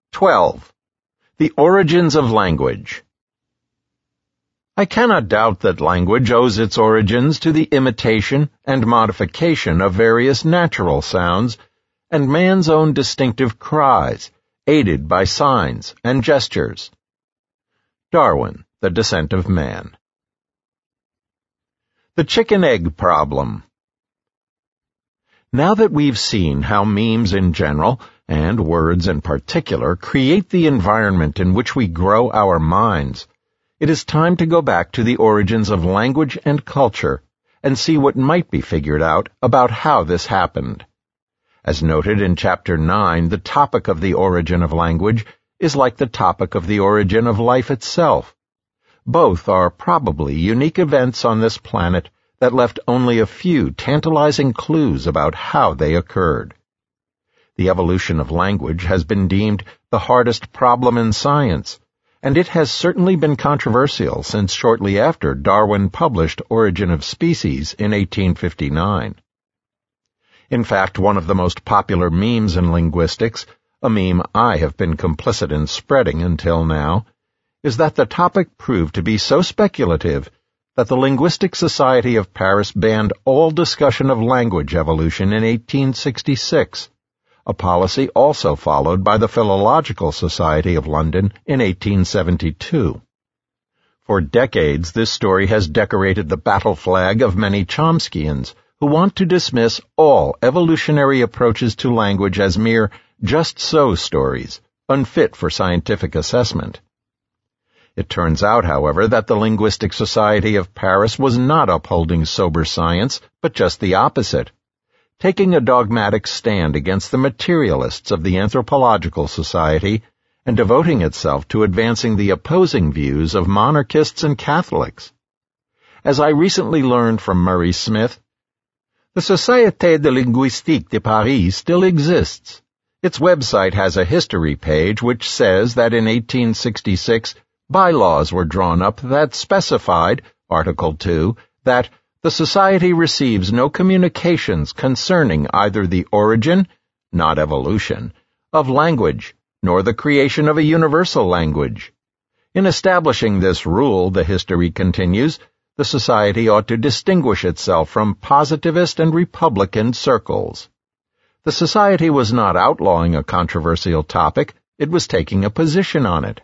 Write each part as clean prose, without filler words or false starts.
12. The origins of language. I cannot doubt that language owes its origins to the imitation and modification of various natural sounds and man's own distinctive cries, aided by signs and gestures. Darwin, The Descent of Man. The chicken-egg problem. Now that we've seen how memes in general, and words in particular, create the environment in which we grow our minds, it is time to go back to the origins of language and culture and see what might be figured out about how this happened. As noted in Chapter 9, the topic of the origin of language is like the topic of the origin of life itself. Both are probably unique events on this planet that left only a few tantalizing clues about how they occurred. The evolution of language has been deemed the hardest problem in science, and it has certainly been controversial since shortly after Darwin published Origin of Species in 1859. In fact, one of the most popular memes in linguistics, a meme I have been complicit in spreading until now, is that the topic proved to be so speculative that the Linguistic Society of Paris banned all discussion of language evolution in 1866, a policy also followed by the Philological Society of London in 1872. For decades, this story has decorated the battle flag of many Chomskyians who want to dismiss all evolutionary approaches to language as mere just-so stories, unfit for scientific assessment. It turns out, however, that the Linguistic Society of Paris was not upholding sober science, but just the opposite, taking a dogmatic stand against the materialists of the Anthropological Society and devoting itself to advancing the opposing views of monarchists and Catholics. As I recently learned from Murray Smith, the Société de Linguistique de Paris still exists. Its website has a history page which says that in 1866 bylaws were drawn up that specified, Article 2, that the Society receives no communications concerning either the origin, not evolution, of language, nor the creation of a universal language. In establishing this rule, the history continues, the Society ought to distinguish itself from positivist and Republican circles. The Society was not outlawing a controversial topic, it was taking a position on it.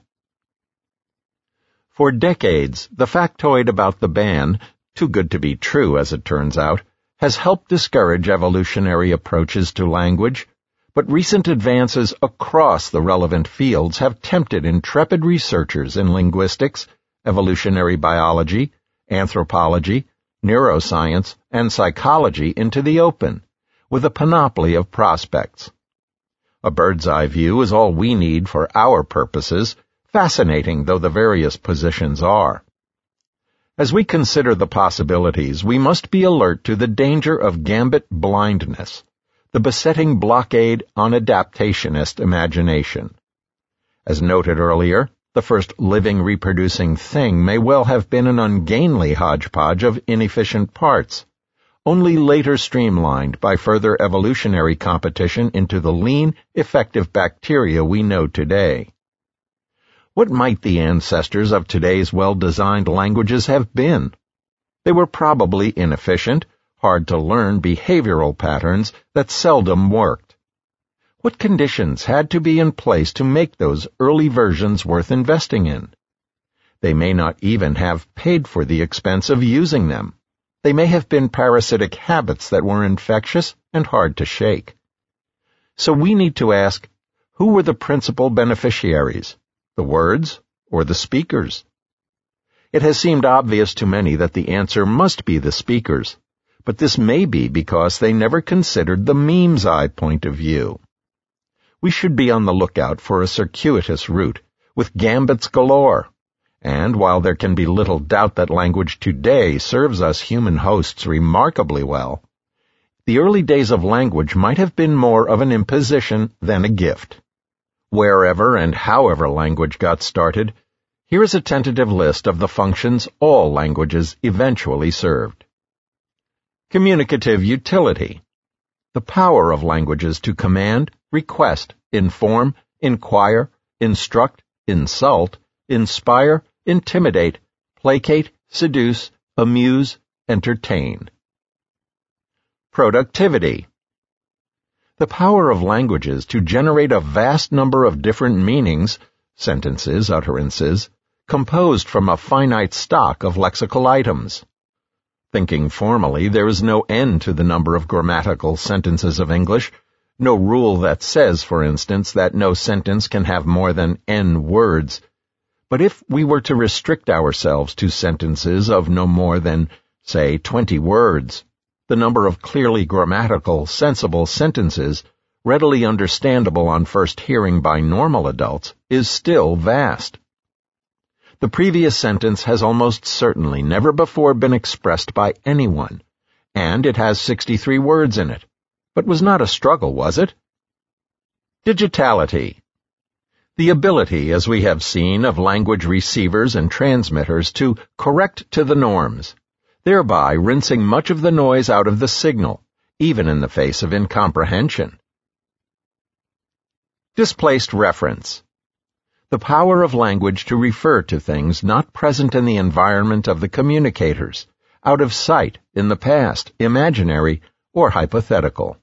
For decades, the factoid about the ban, too good to be true as it turns out, has helped discourage evolutionary approaches to language, but recent advances across the relevant fields have tempted intrepid researchers in linguistics, evolutionary biology, anthropology, neuroscience, and psychology into the open, with a panoply of prospects. A bird's-eye view is all we need for our purposes, fascinating though the various positions are. As we consider the possibilities, we must be alert to the danger of gambit blindness, the besetting blockade on adaptationist imagination. As noted earlier, the first living reproducing thing may well have been an ungainly hodgepodge of inefficient parts, only later streamlined by further evolutionary competition into the lean, effective bacteria we know today. What might the ancestors of today's well-designed languages have been? They were probably inefficient, hard-to-learn behavioral patterns that seldom worked. What conditions had to be in place to make those early versions worth investing in? They may not even have paid for the expense of using them. They may have been parasitic habits that were infectious and hard to shake. So we need to ask, who were the principal beneficiaries? The words or the speakers? It has seemed obvious to many that the answer must be the speakers, but this may be because they never considered the meme's eye point of view. We should be on the lookout for a circuitous route, with gambits galore, and while there can be little doubt that language today serves us human hosts remarkably well, the early days of language might have been more of an imposition than a gift. Wherever and however language got started, here is a tentative list of the functions all languages eventually served. Communicative utility. The power of languages to command, request, inform, inquire, instruct, insult, inspire, intimidate, placate, seduce, amuse, entertain. Productivity. The power of languages to generate a vast number of different meanings, sentences, utterances, composed from a finite stock of lexical items. Thinking formally, there is no end to the number of grammatical sentences of English, no rule that says, for instance, that no sentence can have more than n words. But if we were to restrict ourselves to sentences of no more than, say, 20 words, the number of clearly grammatical, sensible sentences, readily understandable on first hearing by normal adults, is still vast. The previous sentence has almost certainly never before been expressed by anyone, and it has 63 words in it. But was not a struggle, was it? Digitality. The ability, as we have seen, of language receivers and transmitters to correct to the norms, thereby rinsing much of the noise out of the signal, even in the face of incomprehension. Displaced reference. The power of language to refer to things not present in the environment of the communicators, out of sight, in the past, imaginary, or hypothetical.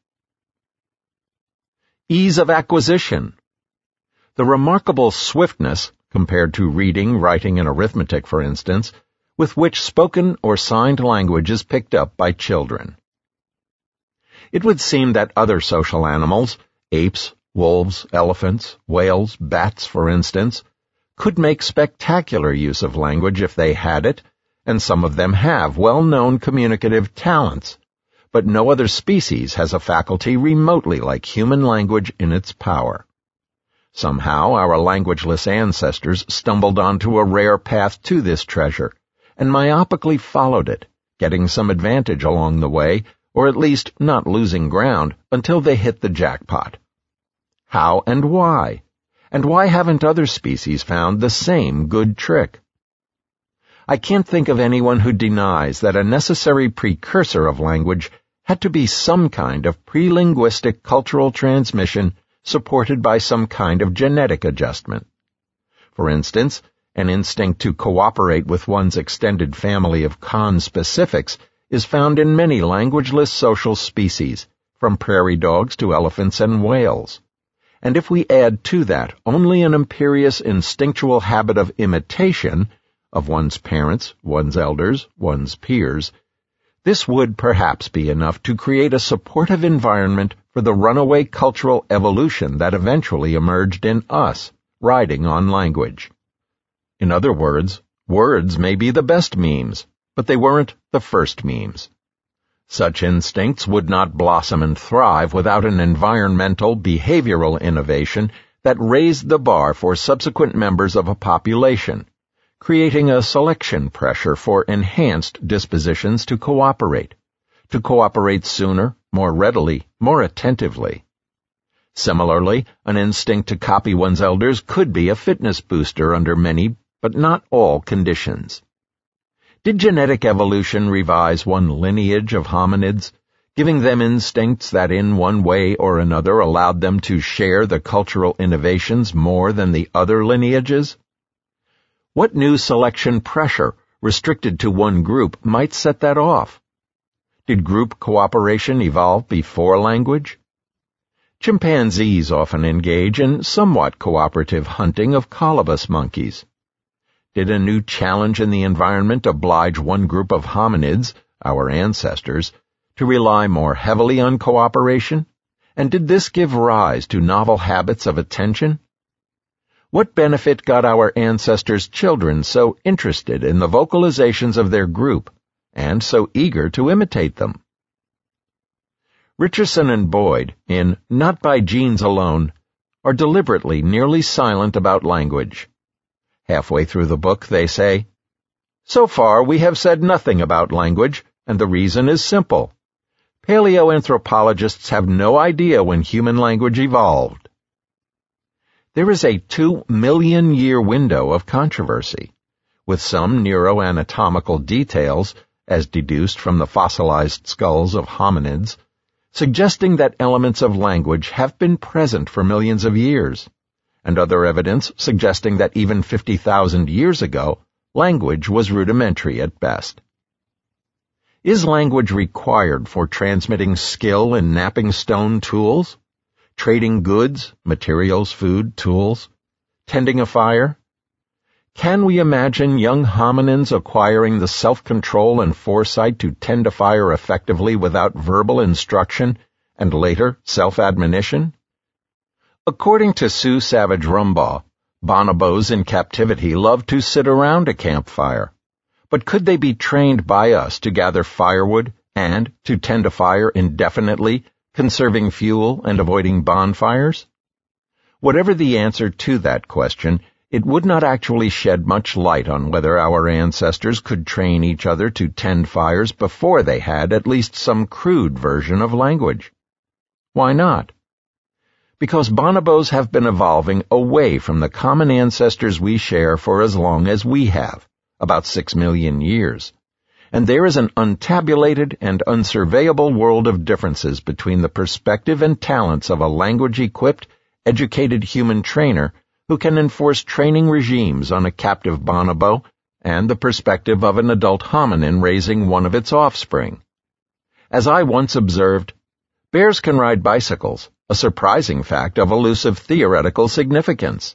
Ease of acquisition. The remarkable swiftness, compared to reading, writing, and arithmetic, for instance, with which spoken or signed language is picked up by children. It would seem that other social animals, apes, wolves, elephants, whales, bats, for instance, could make spectacular use of language if they had it, and some of them have well-known communicative talents, but no other species has a faculty remotely like human language in its power. Somehow our languageless ancestors stumbled onto a rare path to this treasure, and myopically followed it, getting some advantage along the way, or at least not losing ground until they hit the jackpot. How and why? And why haven't other species found the same good trick? I can't think of anyone who denies that a necessary precursor of language had to be some kind of pre-linguistic cultural transmission supported by some kind of genetic adjustment. For instance, an instinct to cooperate with one's extended family of conspecifics is found in many languageless social species, from prairie dogs to elephants and whales. And if we add to that only an imperious instinctual habit of imitation of one's parents, one's elders, one's peers, this would perhaps be enough to create a supportive environment for the runaway cultural evolution that eventually emerged in us, riding on language. In other words, words may be the best memes, but they weren't the first memes. Such instincts would not blossom and thrive without an environmental, behavioral innovation that raised the bar for subsequent members of a population, creating a selection pressure for enhanced dispositions to cooperate sooner, more readily, more attentively. Similarly, an instinct to copy one's elders could be a fitness booster under many, but not all, conditions. Did genetic evolution revise one lineage of hominids, giving them instincts that in one way or another allowed them to share the cultural innovations more than the other lineages? What new selection pressure, restricted to one group, might set that off? Did group cooperation evolve before language? Chimpanzees often engage in somewhat cooperative hunting of colobus monkeys. Did a new challenge in the environment oblige one group of hominids, our ancestors, to rely more heavily on cooperation? And did this give rise to novel habits of attention? What benefit got our ancestors' children so interested in the vocalizations of their group, and so eager to imitate them? Richardson and Boyd, in Not by Genes Alone, are deliberately nearly silent about language. Halfway through the book, they say, "So far, we have said nothing about language, and the reason is simple. Paleoanthropologists have no idea when human language evolved." There is a 2-million-year window of controversy, with some neuroanatomical details, as deduced from the fossilized skulls of hominids, suggesting that elements of language have been present for millions of years, and other evidence suggesting that even 50,000 years ago, language was rudimentary at best. Is language required for transmitting skill in knapping stone tools, trading goods, materials, food, tools, tending a fire? Can we imagine young hominins acquiring the self-control and foresight to tend a fire effectively without verbal instruction and later self-admonition? According to Sue Savage Rumbaugh, bonobos in captivity love to sit around a campfire. But could they be trained by us to gather firewood and to tend a fire indefinitely, conserving fuel and avoiding bonfires? Whatever the answer to that question, it would not actually shed much light on whether our ancestors could train each other to tend fires before they had at least some crude version of language. Why not? Because bonobos have been evolving away from the common ancestors we share for as long as we have, about 6 million years, and there is an untabulated and unsurveyable world of differences between the perspective and talents of a language-equipped, educated human trainer who can enforce training regimes on a captive bonobo and the perspective of an adult hominin raising one of its offspring. As I once observed, bears can ride bicycles, a surprising fact of elusive theoretical significance.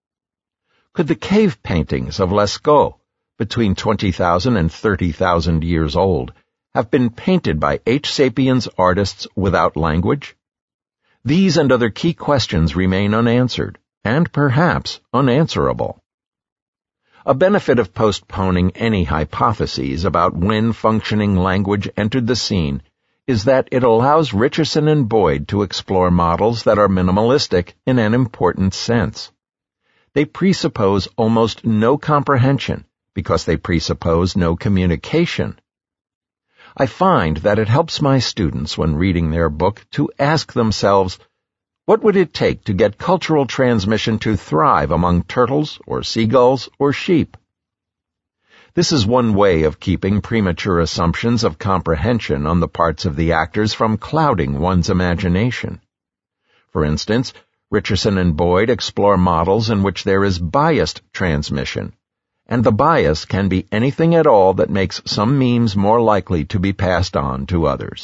Could the cave paintings of Lascaux, between 20,000 and 30,000 years old, have been painted by H. sapiens artists without language? These and other key questions remain unanswered, and perhaps unanswerable. A benefit of postponing any hypotheses about when functioning language entered the scene is that it allows Richardson and Boyd to explore models that are minimalistic in an important sense. They presuppose almost no comprehension, because they presuppose no communication. I find that it helps my students when reading their book to ask themselves, what would it take to get cultural transmission to thrive among turtles or seagulls or sheep? This is one way of keeping premature assumptions of comprehension on the parts of the actors from clouding one's imagination. For instance, Richardson and Boyd explore models in which there is biased transmission, and the bias can be anything at all that makes some memes more likely to be passed on to others.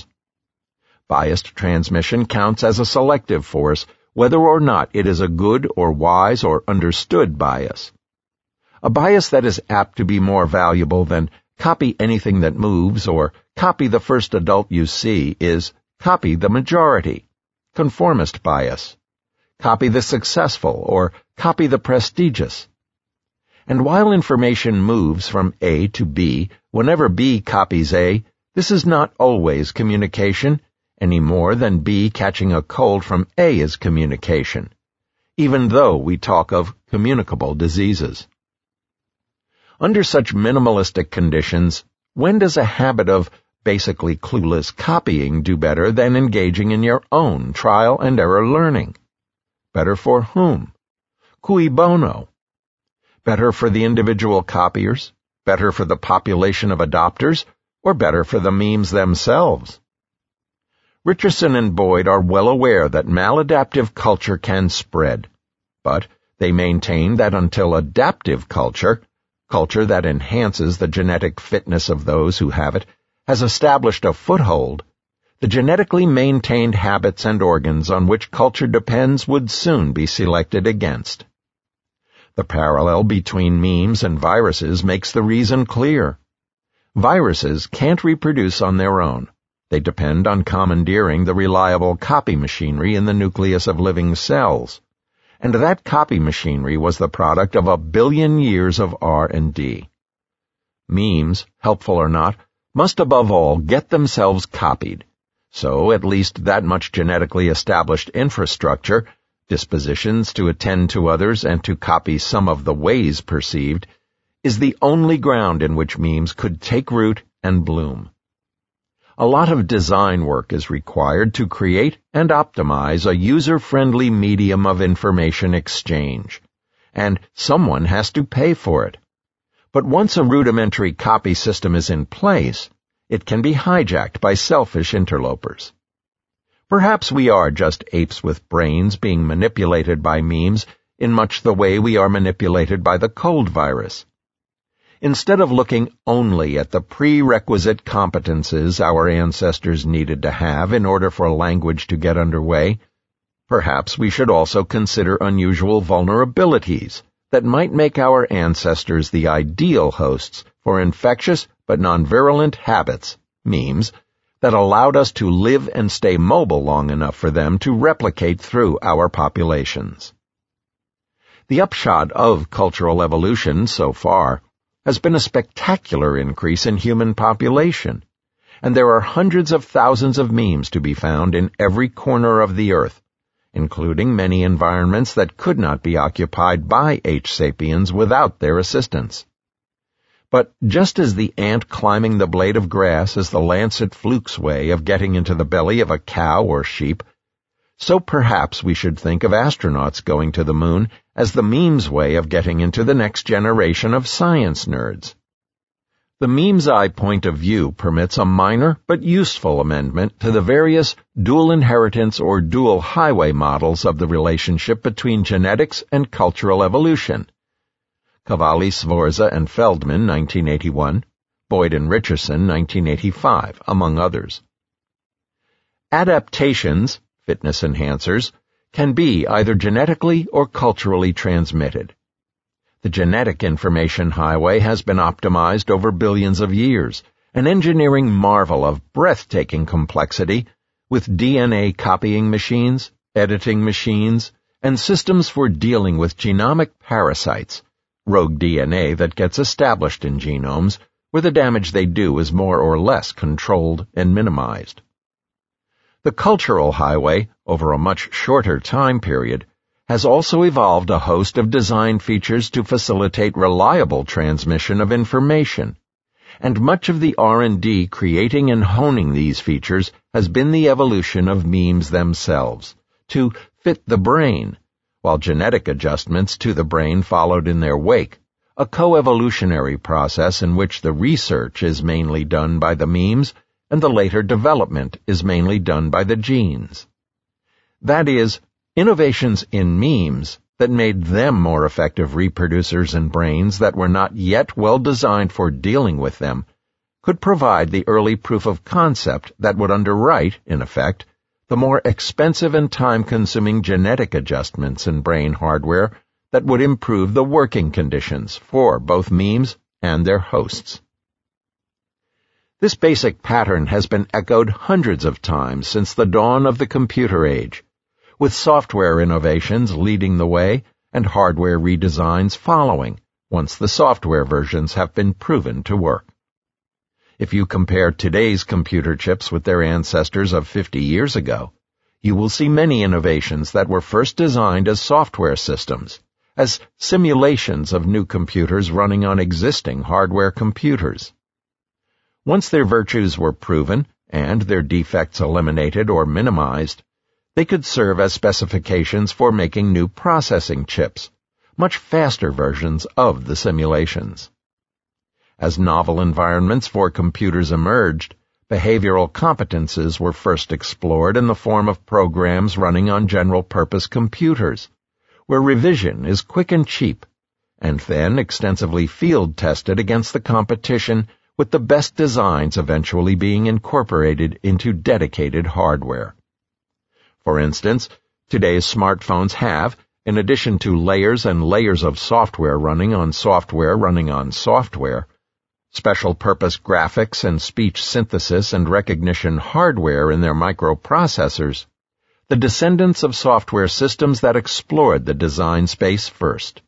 Biased transmission counts as a selective force, whether or not it is a good or wise or understood bias. A bias that is apt to be more valuable than copy anything that moves or copy the first adult you see is copy the majority, conformist bias, copy the successful or copy the prestigious. And while information moves from A to B, whenever B copies A, this is not always communication, any more than B catching a cold from A is communication, even though we talk of communicable diseases. Under such minimalistic conditions, when does a habit of basically clueless copying do better than engaging in your own trial and error learning? Better for whom? Cui bono? Better for the individual copiers? Better for the population of adopters? Or better for the memes themselves? Richardson and Boyd are well aware that maladaptive culture can spread, but they maintain that until adaptive culture that enhances the genetic fitness of those who have it, has established a foothold, the genetically maintained habits and organs on which culture depends would soon be selected against. The parallel between memes and viruses makes the reason clear. Viruses can't reproduce on their own. They depend on commandeering the reliable copy machinery in the nucleus of living cells, and that copy machinery was the product of 1 billion years of R&D. Memes, helpful or not, must above all get themselves copied, so at least that much genetically established infrastructure, dispositions to attend to others and to copy some of the ways perceived, is the only ground in which memes could take root and bloom. A lot of design work is required to create and optimize a user-friendly medium of information exchange, and someone has to pay for it. But once a rudimentary copy system is in place, it can be hijacked by selfish interlopers. Perhaps we are just apes with brains being manipulated by memes in much the way we are manipulated by the cold virus. Instead of looking only at the prerequisite competences our ancestors needed to have in order for language to get underway, perhaps we should also consider unusual vulnerabilities that might make our ancestors the ideal hosts for infectious but non-virulent habits, memes, that allowed us to live and stay mobile long enough for them to replicate through our populations. The upshot of cultural evolution so far has been a spectacular increase in human population, and there are hundreds of thousands of memes to be found in every corner of the earth, including many environments that could not be occupied by H. sapiens without their assistance. But just as the ant climbing the blade of grass is the lancet fluke's way of getting into the belly of a cow or sheep, so perhaps we should think of astronauts going to the moon as the meme's way of getting into the next generation of science nerds. The meme's eye point of view permits a minor but useful amendment to the various dual inheritance or dual highway models of the relationship between genetics and cultural evolution. Cavalli, Sforza, and Feldman, 1981, Boyd and Richardson, 1985, among others. Adaptations, fitness enhancers, can be either genetically or culturally transmitted. The genetic information highway has been optimized over billions of years, an engineering marvel of breathtaking complexity, with DNA copying machines, editing machines, and systems for dealing with genomic parasites, rogue DNA that gets established in genomes, where the damage they do is more or less controlled and minimized. The cultural highway, over a much shorter time period, has also evolved a host of design features to facilitate reliable transmission of information, and much of the R&D creating and honing these features has been the evolution of memes themselves, to fit the brain, while genetic adjustments to the brain followed in their wake, a coevolutionary process in which the research is mainly done by the memes and the later development is mainly done by the genes. That is, innovations in memes that made them more effective reproducers in brains that were not yet well designed for dealing with them could provide the early proof of concept that would underwrite, in effect, the more expensive and time-consuming genetic adjustments in brain hardware that would improve the working conditions for both memes and their hosts. This basic pattern has been echoed hundreds of times since the dawn of the computer age, with software innovations leading the way and hardware redesigns following once the software versions have been proven to work. If you compare today's computer chips with their ancestors of 50 years ago, you will see many innovations that were first designed as software systems, as simulations of new computers running on existing hardware computers. Once their virtues were proven and their defects eliminated or minimized, they could serve as specifications for making new processing chips, much faster versions of the simulations. As novel environments for computers emerged, behavioral competences were first explored in the form of programs running on general-purpose computers, where revision is quick and cheap, and then extensively field-tested against the competition, with the best designs eventually being incorporated into dedicated hardware. For instance, today's smartphones have, in addition to layers and layers of software running on software, special-purpose graphics and speech synthesis and recognition hardware in their microprocessors, the descendants of software systems that explored the design space first.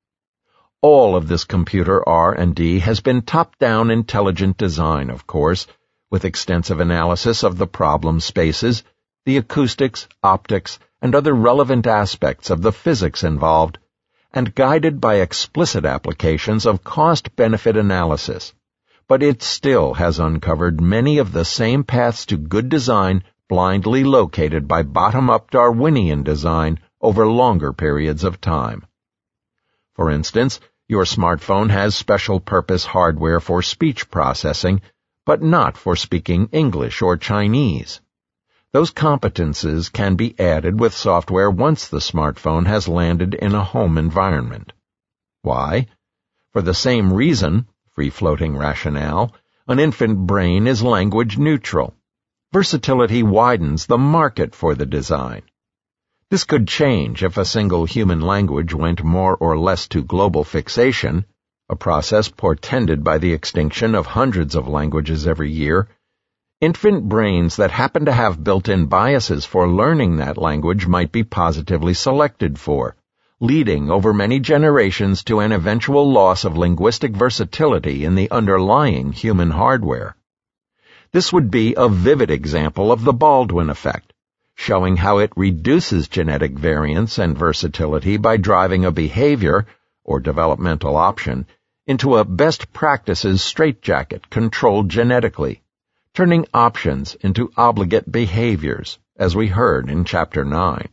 All of this computer R&D has been top-down intelligent design, of course, with extensive analysis of the problem spaces, the acoustics, optics, and other relevant aspects of the physics involved, and guided by explicit applications of cost-benefit analysis. But it still has uncovered many of the same paths to good design blindly located by bottom-up Darwinian design over longer periods of time. For instance, your smartphone has special-purpose hardware for speech processing, but not for speaking English or Chinese. Those competences can be added with software once the smartphone has landed in a home environment. Why? For the same reason, free-floating rationale, an infant brain is language neutral. Versatility widens the market for the design. This could change if a single human language went more or less to global fixation, a process portended by the extinction of hundreds of languages every year. Infant brains that happen to have built-in biases for learning that language might be positively selected for, leading over many generations to an eventual loss of linguistic versatility in the underlying human hardware. This would be a vivid example of the Baldwin effect, showing how it reduces genetic variance and versatility by driving a behavior, or developmental option, into a best practices straitjacket controlled genetically, turning options into obligate behaviors, as we heard in Chapter 9.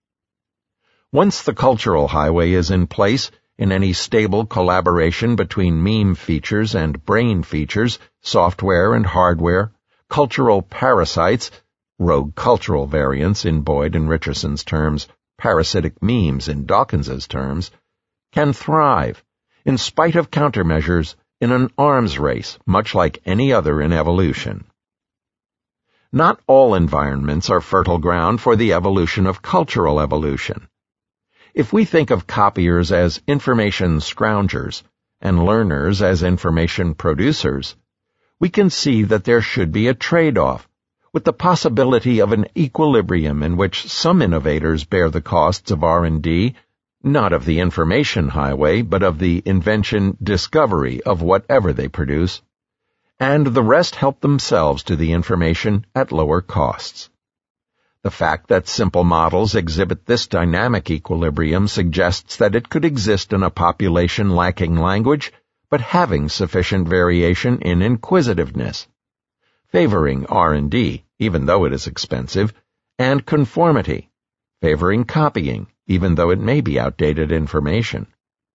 Once the cultural highway is in place, in any stable collaboration between meme features and brain features, software and hardware, cultural parasites, rogue cultural variants in Boyd and Richardson's terms, parasitic memes in Dawkins's terms, can thrive, in spite of countermeasures, in an arms race, much like any other in evolution. Not all environments are fertile ground for the evolution of cultural evolution. If we think of copiers as information scroungers and learners as information producers, we can see that there should be a trade-off, with the possibility of an equilibrium in which some innovators bear the costs of R&D, not of the information highway, but of the invention discovery of whatever they produce, and the rest help themselves to the information at lower costs. The fact that simple models exhibit this dynamic equilibrium suggests that it could exist in a population lacking language, but having sufficient variation in inquisitiveness, favoring R&D, even though it is expensive, and conformity, favoring copying, even though it may be outdated information.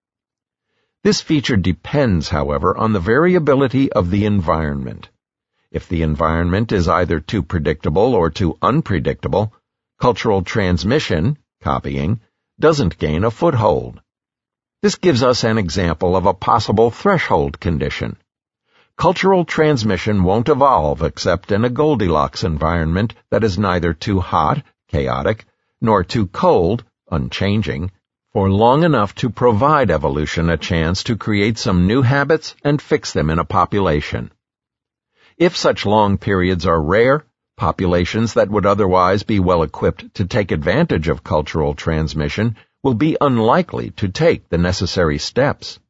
This feature depends, however, on the variability of the environment. If the environment is either too predictable or too unpredictable, cultural transmission, copying, doesn't gain a foothold. This gives us an example of a possible threshold condition. Cultural transmission won't evolve except in a Goldilocks environment that is neither too hot, chaotic, nor too cold, unchanging, for long enough to provide evolution a chance to create some new habits and fix them in a population. If such long periods are rare, populations that would otherwise be well equipped to take advantage of cultural transmission will be unlikely to take the necessary steps.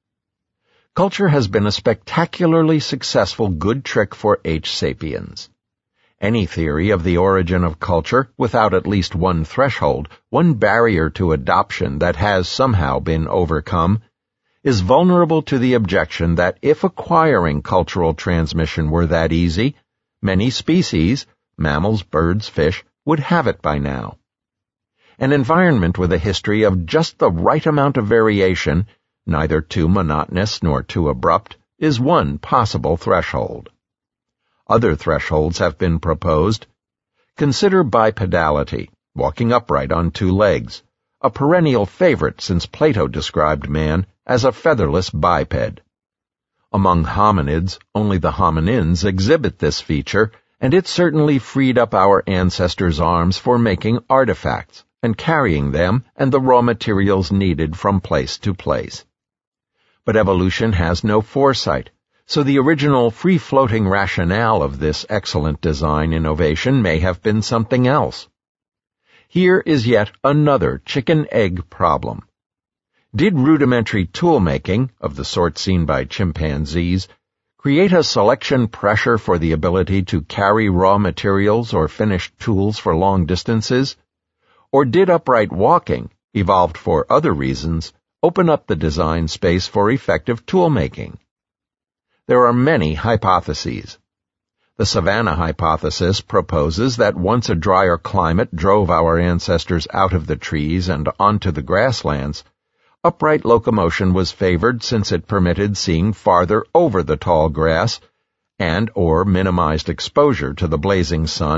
Culture has been a spectacularly successful good trick for H. sapiens. Any theory of the origin of culture without at least one threshold, one barrier to adoption that has somehow been overcome, is vulnerable to the objection that if acquiring cultural transmission were that easy, many species, mammals, birds, fish, would have it by now. An environment with a history of just the right amount of variation, neither too monotonous nor too abrupt, is one possible threshold. Other thresholds have been proposed. Consider bipedality, walking upright on two legs, a perennial favorite since Plato described man as a featherless biped. Among hominids, only the hominins exhibit this feature, and it certainly freed up our ancestors' arms for making artifacts and carrying them and the raw materials needed from place to place. But evolution has no foresight, so the original free-floating rationale of this excellent design innovation may have been something else. Here is yet another chicken-egg problem. Did rudimentary tool-making, of the sort seen by chimpanzees, create a selection pressure for the ability to carry raw materials or finished tools for long distances? Or did upright walking, evolved for other reasons, open up the design space for effective tool-making? There are many hypotheses. The savanna hypothesis proposes that once a drier climate drove our ancestors out of the trees and onto the grasslands, upright locomotion was favored since it permitted seeing farther over the tall grass and or minimized exposure to the blazing sun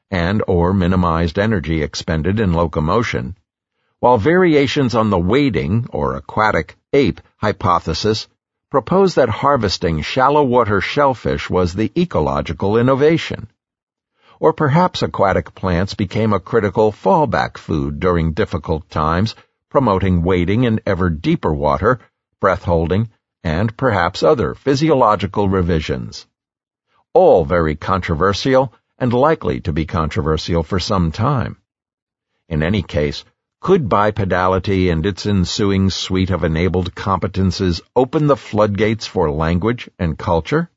and or minimized energy expended in locomotion, while variations on the wading or aquatic ape hypothesis propose that harvesting shallow water shellfish was the ecological innovation. Or perhaps aquatic plants became a critical fallback food during difficult times, promoting wading in ever deeper water, breath-holding, and perhaps other physiological revisions. All very controversial and likely to be controversial for some time. In any case, could bipedality and its ensuing suite of enabled competences open the floodgates for language and culture?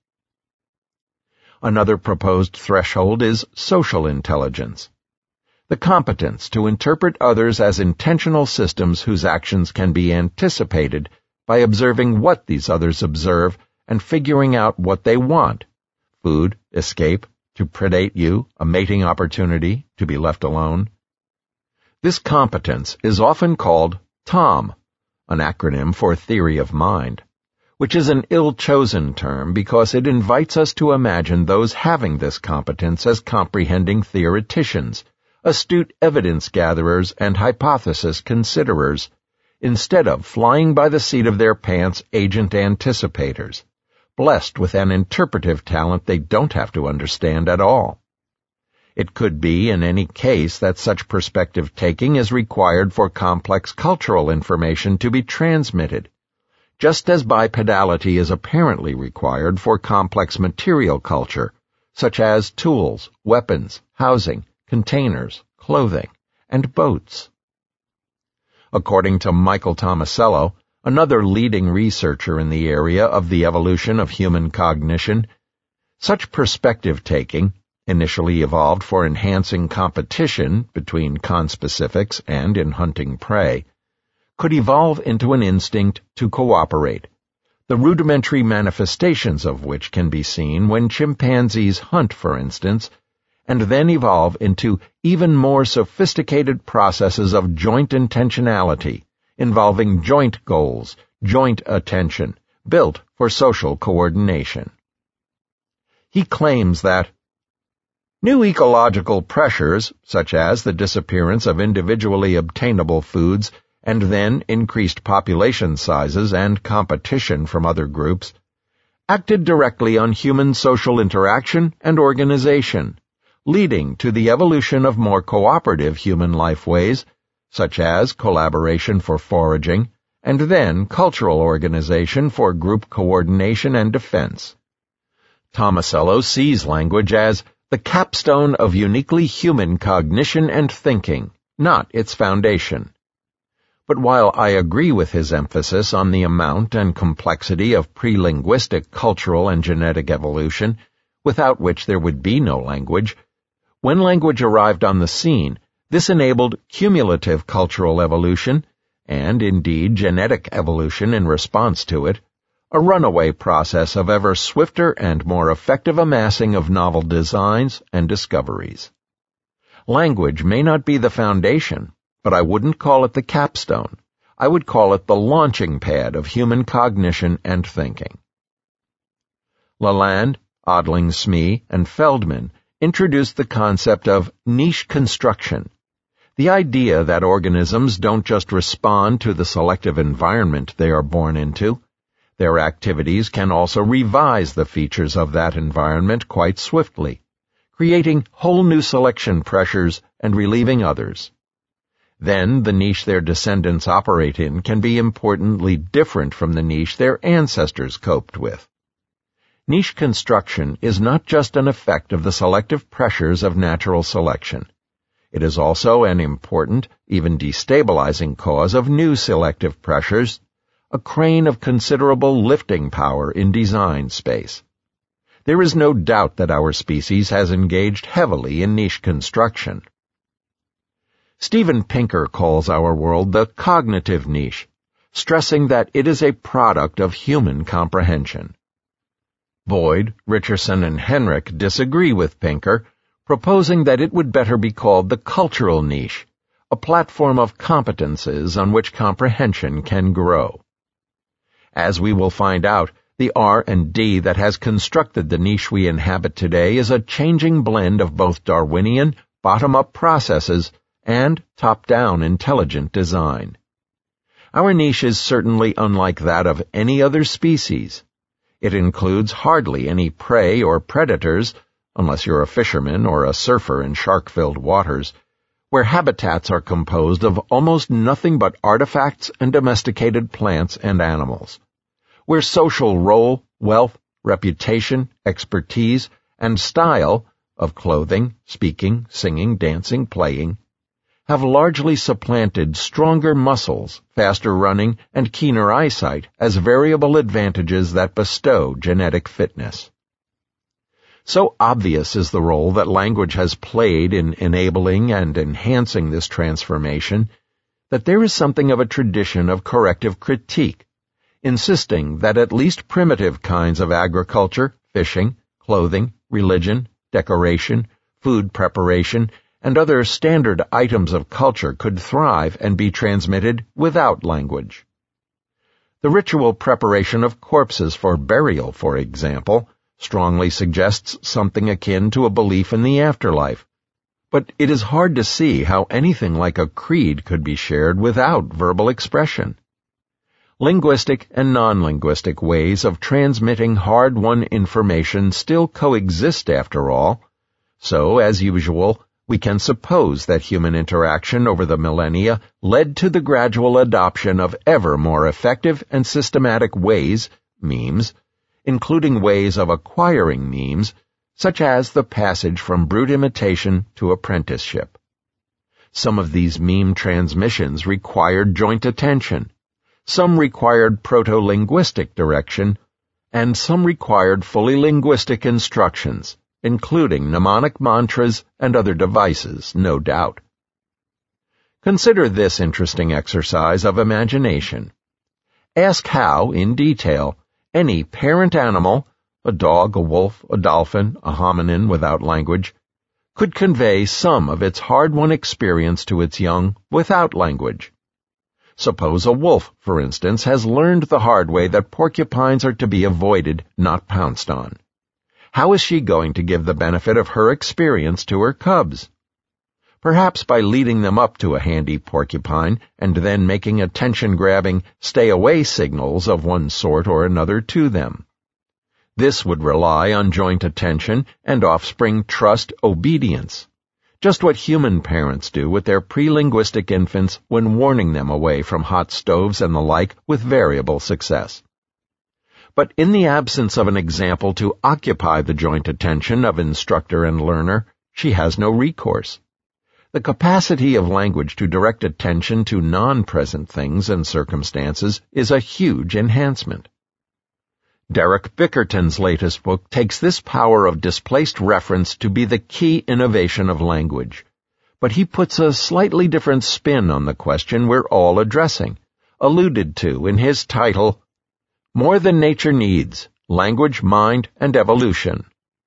Another proposed threshold is social intelligence, the competence to interpret others as intentional systems whose actions can be anticipated by observing what these others observe and figuring out what they want: food, escape, to predate you, a mating opportunity, to be left alone. This competence is often called TOM, an acronym for theory of mind, which is an ill-chosen term because it invites us to imagine those having this competence as comprehending theoreticians, astute evidence gatherers, and hypothesis considerers, instead of flying by the seat of their pants agent anticipators, blessed with an interpretive talent they don't have to understand at all. It could be, in any case, that such perspective-taking is required for complex cultural information to be transmitted, just as bipedality is apparently required for complex material culture, such as tools, weapons, housing, containers, clothing, and boats. According to Michael Tomasello, another leading researcher in the area of the evolution of human cognition, such perspective-taking, initially evolved for enhancing competition between conspecifics and in hunting prey, could evolve into an instinct to cooperate, the rudimentary manifestations of which can be seen when chimpanzees hunt, for instance, and then evolve into even more sophisticated processes of joint intentionality, involving joint goals, joint attention, built for social coordination. He claims that new ecological pressures, such as the disappearance of individually obtainable foods and then increased population sizes and competition from other groups, acted directly on human social interaction and organization, leading to the evolution of more cooperative human lifeways, such as collaboration for foraging, and then cultural organization for group coordination and defense. Tomasello sees language as the capstone of uniquely human cognition and thinking, not its foundation. But while I agree with his emphasis on the amount and complexity of pre-linguistic cultural and genetic evolution, without which there would be no language, when language arrived on the scene, this enabled cumulative cultural evolution, and indeed genetic evolution in response to it, a runaway process of ever swifter and more effective amassing of novel designs and discoveries. Language may not be the foundation, but I wouldn't call it the capstone. I would call it the launching pad of human cognition and thinking. Lalande, Odling Smee, and Feldman introduced the concept of niche construction, the idea that organisms don't just respond to the selective environment they are born into. Their activities can also revise the features of that environment quite swiftly, creating whole new selection pressures and relieving others. Then the niche their descendants operate in can be importantly different from the niche their ancestors coped with. Niche construction is not just an effect of the selective pressures of natural selection. It is also an important, even destabilizing cause of new selective pressures, a crane of considerable lifting power in design space. There is no doubt that our species has engaged heavily in niche construction. Steven Pinker calls our world the cognitive niche, stressing that it is a product of human comprehension. Boyd, Richardson, and Henrich disagree with Pinker, proposing that it would better be called the cultural niche, a platform of competences on which comprehension can grow. As we will find out, The R&D that has constructed the niche we inhabit today is a changing blend of both Darwinian, bottom-up processes and top-down intelligent design. Our niche is certainly unlike that of any other species. It includes hardly any prey or predators, unless you're a fisherman or a surfer in shark-filled waters, where habitats are composed of almost nothing but artifacts and domesticated plants and animals, where social role, wealth, reputation, expertise, and style of clothing, speaking, singing, dancing, playing, have largely supplanted stronger muscles, faster running, and keener eyesight as variable advantages that bestow genetic fitness. So obvious is the role that language has played in enabling and enhancing this transformation that there is something of a tradition of corrective critique, insisting that at least primitive kinds of agriculture, fishing, clothing, religion, decoration, food preparation, and other standard items of culture could thrive and be transmitted without language. The ritual preparation of corpses for burial, for example, strongly suggests something akin to a belief in the afterlife, but it is hard to see how anything like a creed could be shared without verbal expression. Linguistic and non-linguistic ways of transmitting hard-won information still coexist after all, so, as usual, we can suppose that human interaction over the millennia led to the gradual adoption of ever more effective and systematic ways, memes, including ways of acquiring memes, such as the passage from brute imitation to apprenticeship. Some of these meme transmissions required joint attention, some required proto-linguistic direction, and some required fully linguistic instructions, including mnemonic mantras and other devices, no doubt. Consider this interesting exercise of imagination. Ask how, in detail, any parent animal, a dog, a wolf, a dolphin, a hominin without language, could convey some of its hard-won experience to its young without language. Suppose a wolf, for instance, has learned the hard way that porcupines are to be avoided, not pounced on. How is she going to give the benefit of her experience to her cubs? Perhaps by leading them up to a handy porcupine and then making attention-grabbing, stay-away signals of one sort or another to them. This would rely on joint attention and offspring trust obedience, just what human parents do with their pre-linguistic infants when warning them away from hot stoves and the like with variable success. But in the absence of an example to occupy the joint attention of instructor and learner, she has no recourse. The capacity of language to direct attention to non-present things and circumstances is a huge enhancement. Derek Bickerton's latest book takes this power of displaced reference to be the key innovation of language, but he puts a slightly different spin on the question we're all addressing, alluded to in his title, More Than Nature Needs, Language, Mind, and Evolution.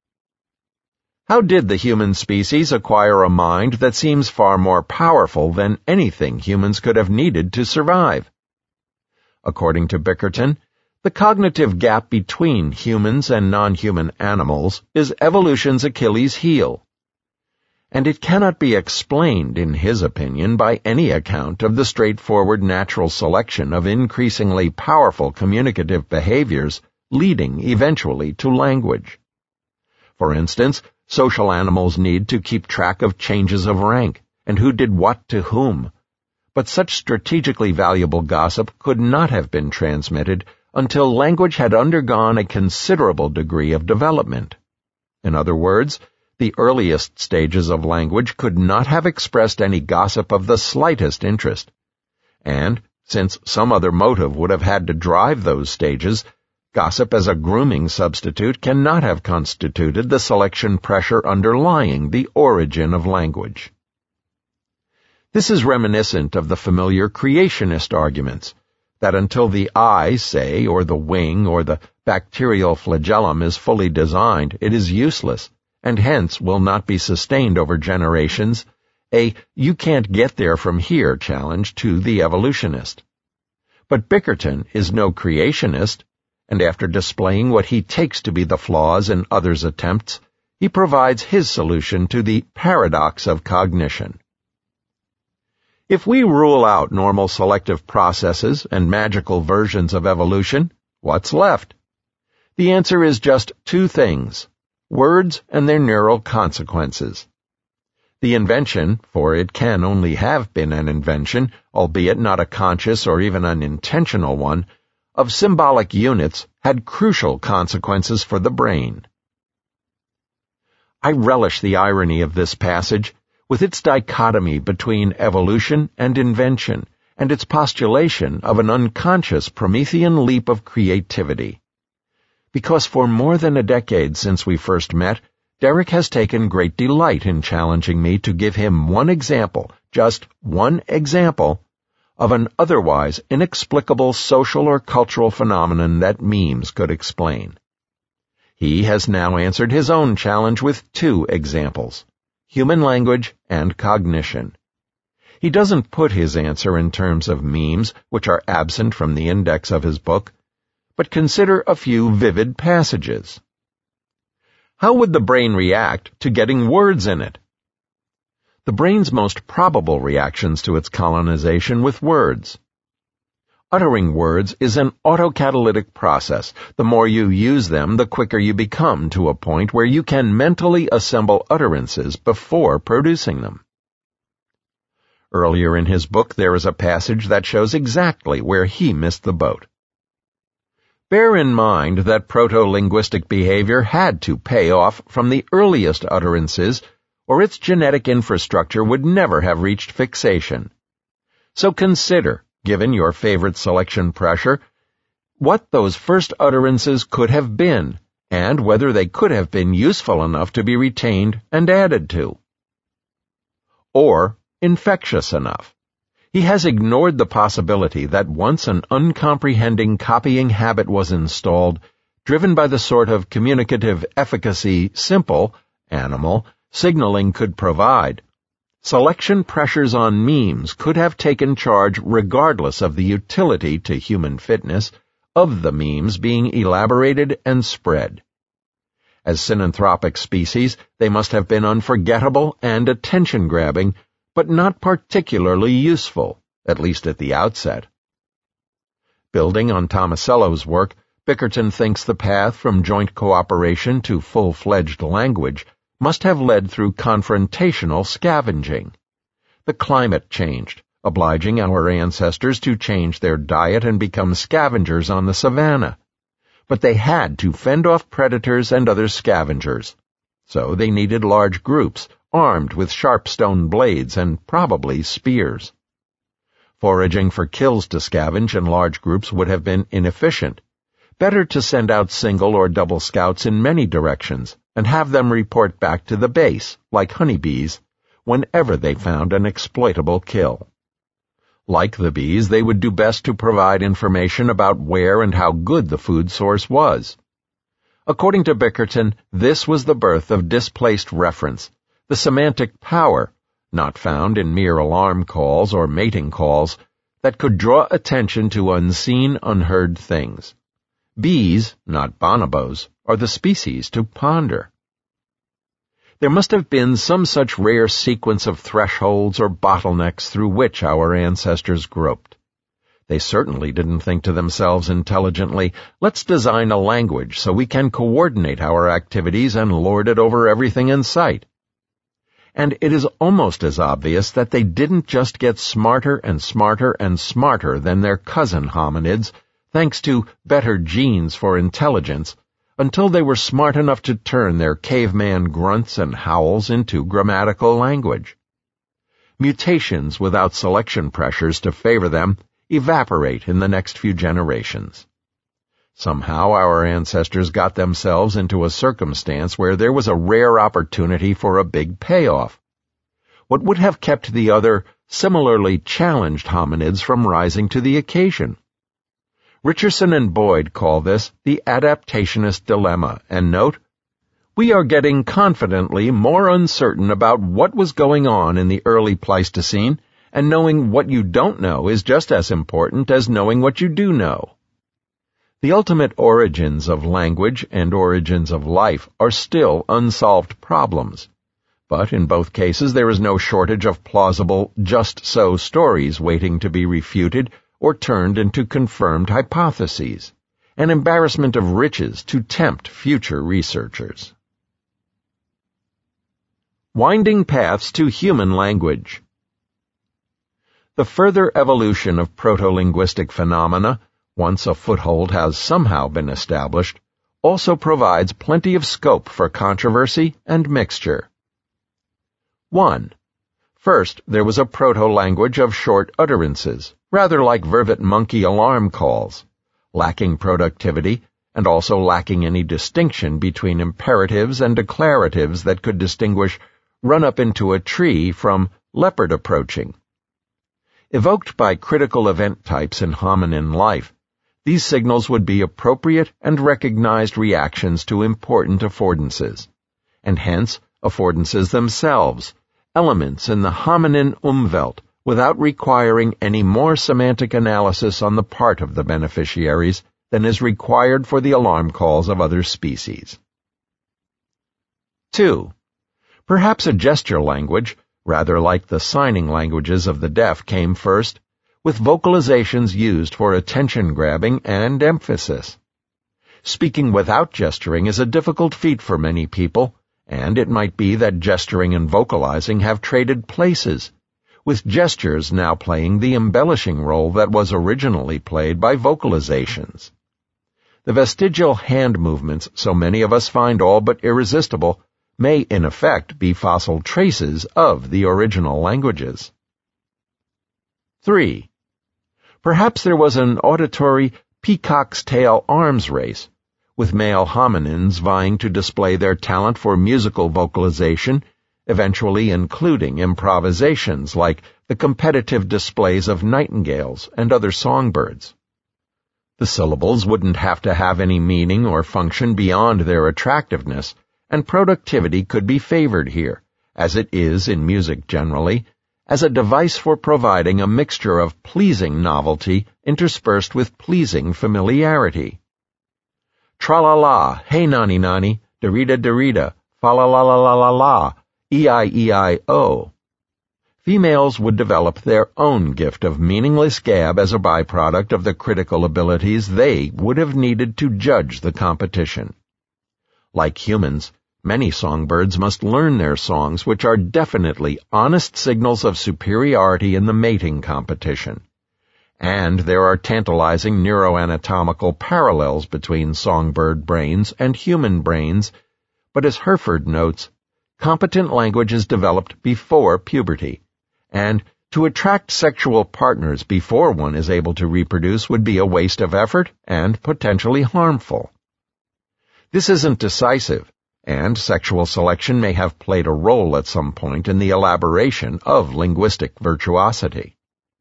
How did the human species acquire a mind that seems far more powerful than anything humans could have needed to survive? According to Bickerton, the cognitive gap between humans and non-human animals is evolution's Achilles heel, and it cannot be explained, in his opinion, by any account of the straightforward natural selection of increasingly powerful communicative behaviors leading eventually to language. For instance, social animals need to keep track of changes of rank and who did what to whom, but such strategically valuable gossip could not have been transmitted until language had undergone a considerable degree of development. In other words, the earliest stages of language could not have expressed any gossip of the slightest interest. And, since some other motive would have had to drive those stages, gossip as a grooming substitute cannot have constituted the selection pressure underlying the origin of language. This is reminiscent of the familiar creationist arguments, that until the eye, say, or the wing, or the bacterial flagellum is fully designed, it is useless, and hence will not be sustained over generations, a "you can't get there from here" challenge to the evolutionist. But Bickerton is no creationist, and after displaying what he takes to be the flaws in others' attempts, he provides his solution to the paradox of cognition. If we rule out normal selective processes and magical versions of evolution, what's left? The answer is just two things: words and their neural consequences. The invention, for it can only have been an invention, albeit not a conscious or even an intentional one, of symbolic units had crucial consequences for the brain. I relish the irony of this passage, with its dichotomy between evolution and invention, and its postulation of an unconscious Promethean leap of creativity. Because for more than a decade since we first met, Derek has taken great delight in challenging me to give him one example, just one example, of an otherwise inexplicable social or cultural phenomenon that memes could explain. He has now answered his own challenge with two examples: human language and cognition. He doesn't put his answer in terms of memes, which are absent from the index of his book, but consider a few vivid passages. How would the brain react to getting words in it? The brain's most probable reactions to its colonization with words. Uttering words is an autocatalytic process. The more you use them, the quicker you become to a point where you can mentally assemble utterances before producing them. Earlier in his book, there is a passage that shows exactly where he missed the boat. Bear in mind that proto-linguistic behavior had to pay off from the earliest utterances, or its genetic infrastructure would never have reached fixation. So consider, given your favorite selection pressure, what those first utterances could have been, and whether they could have been useful enough to be retained and added to. Or infectious enough. He has ignored the possibility that once an uncomprehending copying habit was installed, driven by the sort of communicative efficacy simple, animal, signaling could provide, selection pressures on memes could have taken charge regardless of the utility to human fitness of the memes being elaborated and spread. As synanthropic species, they must have been unforgettable and attention-grabbing, but not particularly useful, at least at the outset. Building on Tomasello's work, Bickerton thinks the path from joint cooperation to full-fledged language must have led through confrontational scavenging. The climate changed, obliging our ancestors to change their diet and become scavengers on the savanna. But they had to fend off predators and other scavengers. So they needed large groups, armed with sharp stone blades and probably spears. Foraging for kills to scavenge in large groups would have been inefficient. Better to send out single or double scouts in many directions and have them report back to the base, like honeybees, whenever they found an exploitable kill. Like the bees, they would do best to provide information about where and how good the food source was. According to Bickerton, this was the birth of displaced reference, the semantic power, not found in mere alarm calls or mating calls, that could draw attention to unseen, unheard things. Bees, not bonobos, are the species to ponder. There must have been some such rare sequence of thresholds or bottlenecks through which our ancestors groped. They certainly didn't think to themselves intelligently, let's design a language so we can coordinate our activities and lord it over everything in sight. And it is almost as obvious that they didn't just get smarter and smarter and smarter than their cousin hominids, thanks to better genes for intelligence, until they were smart enough to turn their caveman grunts and howls into grammatical language. Mutations without selection pressures to favor them evaporate in the next few generations. Somehow our ancestors got themselves into a circumstance where there was a rare opportunity for a big payoff. What would have kept the other, similarly challenged hominids from rising to the occasion? Richardson and Boyd call this the adaptationist dilemma, and note, we are getting confidently more uncertain about what was going on in the early Pleistocene, and knowing what you don't know is just as important as knowing what you do know. The ultimate origins of language and origins of life are still unsolved problems. But in both cases there is no shortage of plausible just-so stories waiting to be refuted or turned into confirmed hypotheses, an embarrassment of riches to tempt future researchers. Winding paths to human language. The further evolution of proto-linguistic phenomena, once a foothold has somehow been established, also provides plenty of scope for controversy and mixture. 1. First, there was a proto-language of short utterances, rather like vervet monkey alarm calls, lacking productivity and also lacking any distinction between imperatives and declaratives that could distinguish run up into a tree from leopard approaching. Evoked by critical event types in hominin life, these signals would be appropriate and recognized reactions to important affordances, and hence affordances themselves, elements in the hominin Umwelt, without requiring any more semantic analysis on the part of the beneficiaries than is required for the alarm calls of other species. 2. Perhaps a gesture language, rather like the signing languages of the deaf, came first, with vocalizations used for attention-grabbing and emphasis. Speaking without gesturing is a difficult feat for many people, and it might be that gesturing and vocalizing have traded places, with gestures now playing the embellishing role that was originally played by vocalizations. The vestigial hand movements so many of us find all but irresistible may in effect be fossil traces of the original languages. 3. Perhaps there was an auditory peacock's tail arms race, with male hominins vying to display their talent for musical vocalization, eventually including improvisations like the competitive displays of nightingales and other songbirds. The syllables wouldn't have to have any meaning or function beyond their attractiveness, and productivity could be favored here, as it is in music generally, as a device for providing a mixture of pleasing novelty interspersed with pleasing familiarity. Tra-la-la, hey nani-nani, da-rida-da-rida, fa-la-la-la-la-la-la, E-I-E-I-O. Females would develop their own gift of meaningless gab as a byproduct of the critical abilities they would have needed to judge the competition. Like humans, many songbirds must learn their songs, which are definitely honest signals of superiority in the mating competition. And there are tantalizing neuroanatomical parallels between songbird brains and human brains, but as Herford notes, competent language is developed before puberty, and to attract sexual partners before one is able to reproduce would be a waste of effort and potentially harmful. This isn't decisive, and sexual selection may have played a role at some point in the elaboration of linguistic virtuosity.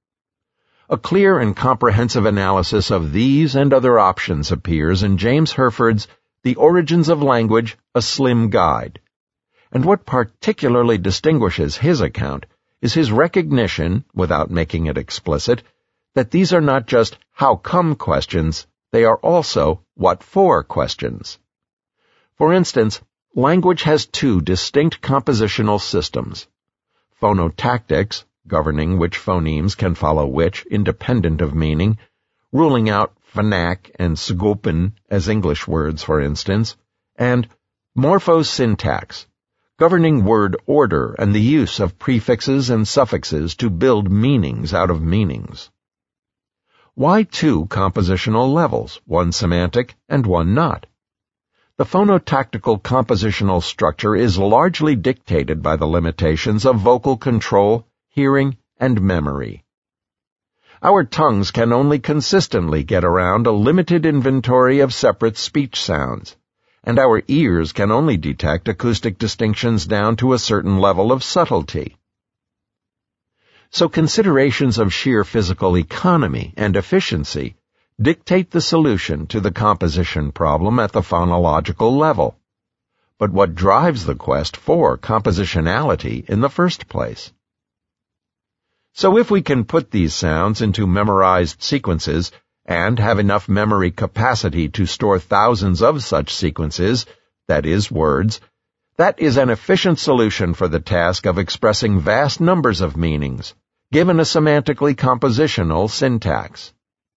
A clear and comprehensive analysis of these and other options appears in James Herford's The Origins of Language, a Slim Guide. And what particularly distinguishes his account is his recognition, without making it explicit, that these are not just how-come questions, they are also what-for questions. For instance, language has two distinct compositional systems: phonotactics, governing which phonemes can follow which, independent of meaning, ruling out phonak and sgulpin as English words, for instance, and morphosyntax, governing word order and the use of prefixes and suffixes to build meanings out of meanings. Why two compositional levels, one semantic and one not? The phonotactical compositional structure is largely dictated by the limitations of vocal control, hearing, and memory. Our tongues can only consistently get around a limited inventory of separate speech sounds, and our ears can only detect acoustic distinctions down to a certain level of subtlety. So considerations of sheer physical economy and efficiency dictate the solution to the composition problem at the phonological level. But what drives the quest for compositionality in the first place? So if we can put these sounds into memorized sequences and have enough memory capacity to store thousands of such sequences, that is, words, that is an efficient solution for the task of expressing vast numbers of meanings, given a semantically compositional syntax.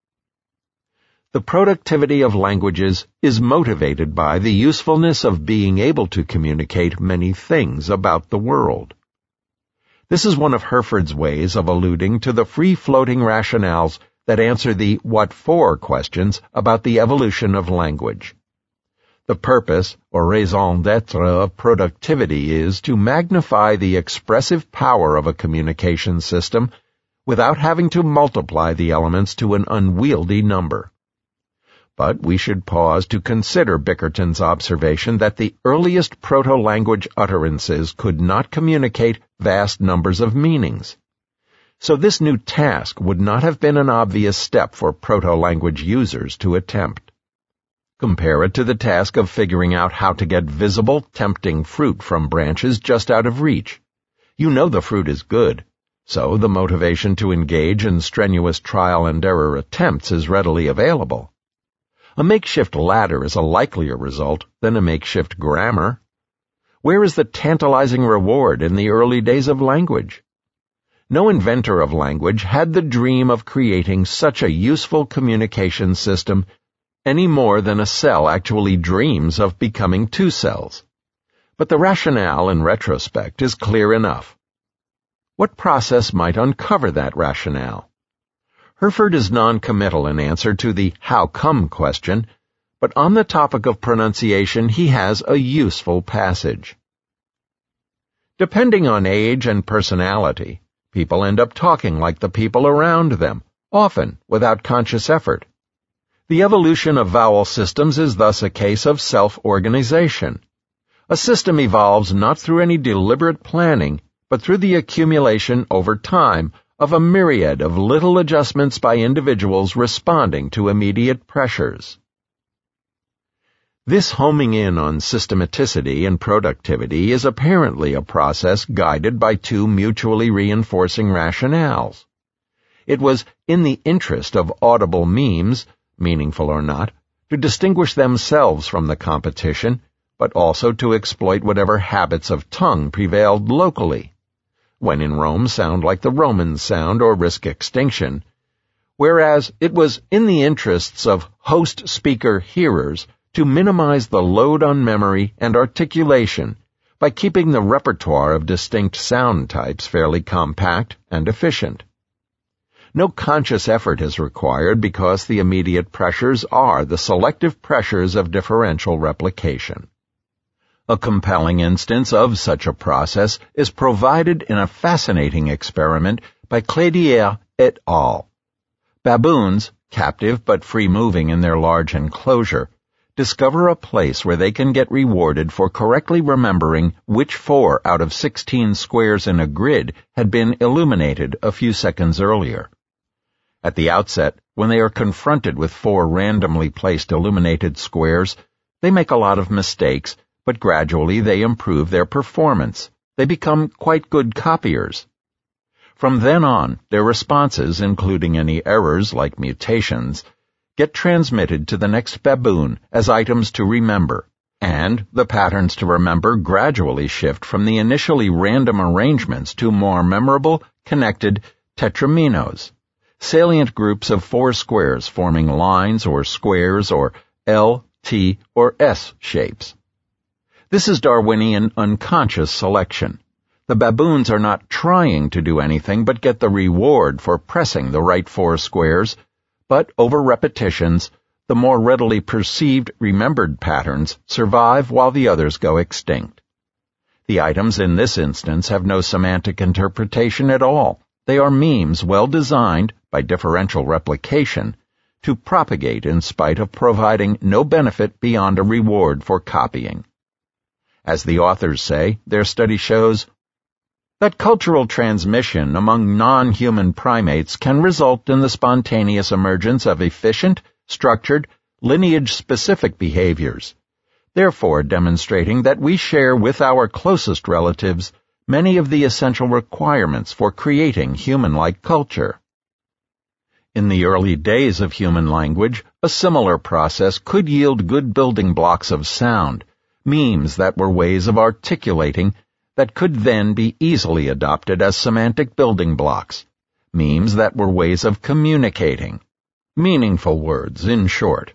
The productivity of languages is motivated by the usefulness of being able to communicate many things about the world. This is one of Herford's ways of alluding to the free-floating rationales that answer the what for questions about the evolution of language. The purpose, or raison d'être, of productivity is to magnify the expressive power of a communication system without having to multiply the elements to an unwieldy number. But we should pause to consider Bickerton's observation that the earliest proto-language utterances could not communicate vast numbers of meanings. So this new task would not have been an obvious step for proto-language users to attempt. Compare it to the task of figuring out how to get visible, tempting fruit from branches just out of reach. You know the fruit is good, so the motivation to engage in strenuous trial-and-error attempts is readily available. A makeshift ladder is a likelier result than a makeshift grammar. Where is the tantalizing reward in the early days of language? No inventor of language had the dream of creating such a useful communication system any more than a cell actually dreams of becoming two cells. But the rationale in retrospect is clear enough. What process might uncover that rationale? Herford is non-committal in answer to the how come question, but on the topic of pronunciation he has a useful passage. Depending on age and personality, people end up talking like the people around them, often without conscious effort. The evolution of vowel systems is thus a case of self-organization. A system evolves not through any deliberate planning, but through the accumulation over time of a myriad of little adjustments by individuals responding to immediate pressures. This homing in on systematicity and productivity is apparently a process guided by two mutually reinforcing rationales. It was in the interest of audible memes, meaningful or not, to distinguish themselves from the competition, but also to exploit whatever habits of tongue prevailed locally. When in Rome, sound like the Romans sound or risk extinction, whereas it was in the interests of host-speaker-hearers to minimize the load on memory and articulation by keeping the repertoire of distinct sound types fairly compact and efficient. No conscious effort is required because the immediate pressures are the selective pressures of differential replication. A compelling instance of such a process is provided in a fascinating experiment by Clédier et al. Baboons, captive but free-moving in their large enclosure, discover a place where they can get rewarded for correctly remembering which 4 out of 16 squares in a grid had been illuminated a few seconds earlier. At the outset, when they are confronted with 4 randomly placed illuminated squares, they make a lot of mistakes, but gradually they improve their performance. They become quite good copiers. From then on, their responses, including any errors like mutations, get transmitted to the next baboon as items to remember, and the patterns to remember gradually shift from the initially random arrangements to more memorable, connected tetraminos, salient groups of 4 squares forming lines or squares or L, T, or S shapes. This is Darwinian unconscious selection. The baboons are not trying to do anything but get the reward for pressing the right 4 squares, but over repetitions, the more readily perceived remembered patterns survive while the others go extinct. The items in this instance have no semantic interpretation at all. They are memes well designed, by differential replication, to propagate in spite of providing no benefit beyond a reward for copying. As the authors say, their study shows that cultural transmission among non-human primates can result in the spontaneous emergence of efficient, structured, lineage-specific behaviors, therefore demonstrating that we share with our closest relatives many of the essential requirements for creating human-like culture. In the early days of human language, a similar process could yield good building blocks of sound, memes that were ways of articulating that could then be easily adopted as semantic building blocks, memes that were ways of communicating, meaningful words, in short.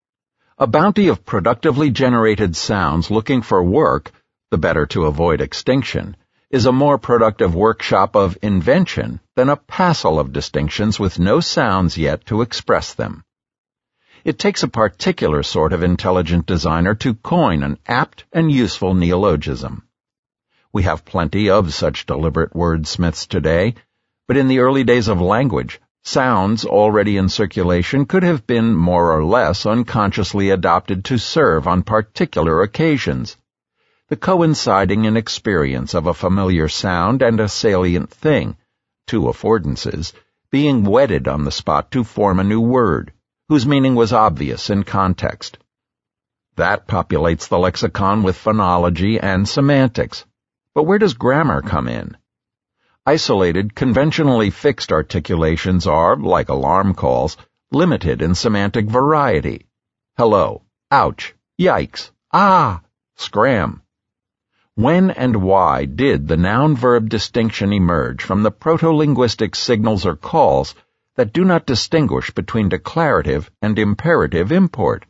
A bounty of productively generated sounds looking for work, the better to avoid extinction, is a more productive workshop of invention than a passel of distinctions with no sounds yet to express them. It takes a particular sort of intelligent designer to coin an apt and useful neologism. We have plenty of such deliberate wordsmiths today, but in the early days of language, sounds already in circulation could have been more or less unconsciously adopted to serve on particular occasions. The coinciding in experience of a familiar sound and a salient thing, two affordances, being wedded on the spot to form a new word, whose meaning was obvious in context. That populates the lexicon with phonology and semantics. But where does grammar come in? Isolated, conventionally fixed articulations are, like alarm calls, limited in semantic variety. Hello, ouch, yikes, ah, scram. When and why did the noun-verb distinction emerge from the proto-linguistic signals or calls that do not distinguish between declarative and imperative import?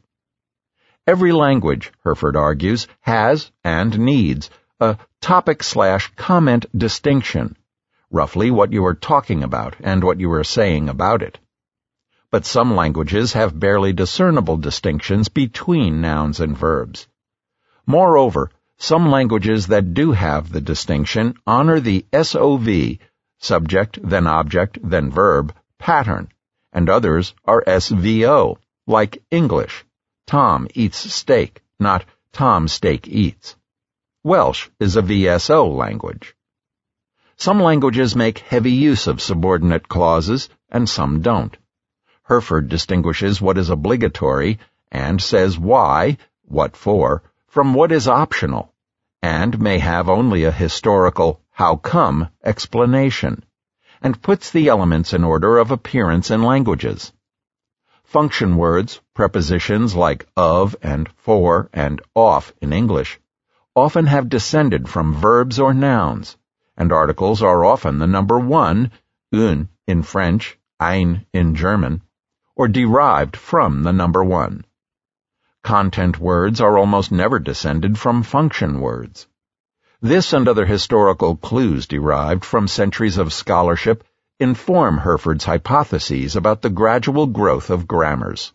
Every language, Herford argues, has and needs a topic/comment distinction, roughly what you are talking about and what you are saying about it. But some languages have barely discernible distinctions between nouns and verbs. Moreover, some languages that do have the distinction honor the SOV, subject, then object, then verb, pattern, and others are SVO, like English. Tom eats steak, not Tom steak eats. Welsh is a VSO language. Some languages make heavy use of subordinate clauses, and some don't. Herford distinguishes what is obligatory and says why, what for, from what is optional, and may have only a historical how come explanation, and puts the elements in order of appearance in languages. Function words, prepositions like of and for and off in English, often have descended from verbs or nouns, and articles are often the number one, un in French, ein in German, or derived from the number one. Content words are almost never descended from function words. This and other historical clues derived from centuries of scholarship inform Herford's hypotheses about the gradual growth of grammars.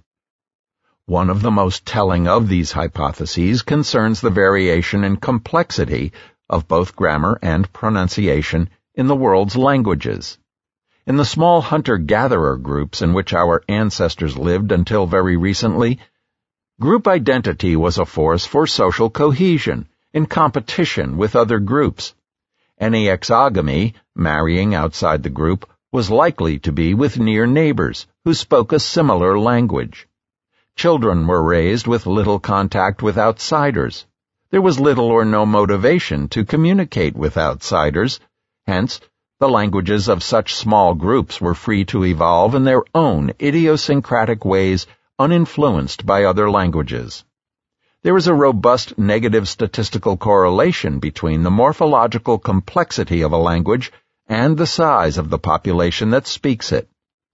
One of the most telling of these hypotheses concerns the variation in complexity of both grammar and pronunciation in the world's languages. In the small hunter-gatherer groups in which our ancestors lived until very recently, group identity was a force for social cohesion, in competition with other groups. Any exogamy, marrying outside the group, was likely to be with near neighbors who spoke a similar language. Children were raised with little contact with outsiders. There was little or no motivation to communicate with outsiders. Hence, the languages of such small groups were free to evolve in their own idiosyncratic ways, uninfluenced by other languages. There is a robust negative statistical correlation between the morphological complexity of a language and the size of the population that speaks it.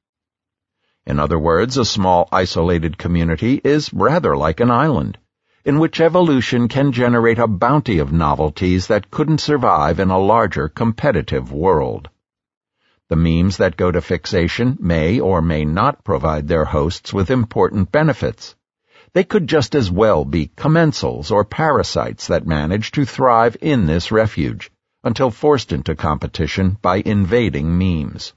In other words, a small isolated community is rather like an island, in which evolution can generate a bounty of novelties that couldn't survive in a larger competitive world. The memes that go to fixation may or may not provide their hosts with important benefits. They could just as well be commensals or parasites that manage to thrive in this refuge, until forced into competition by invading memes.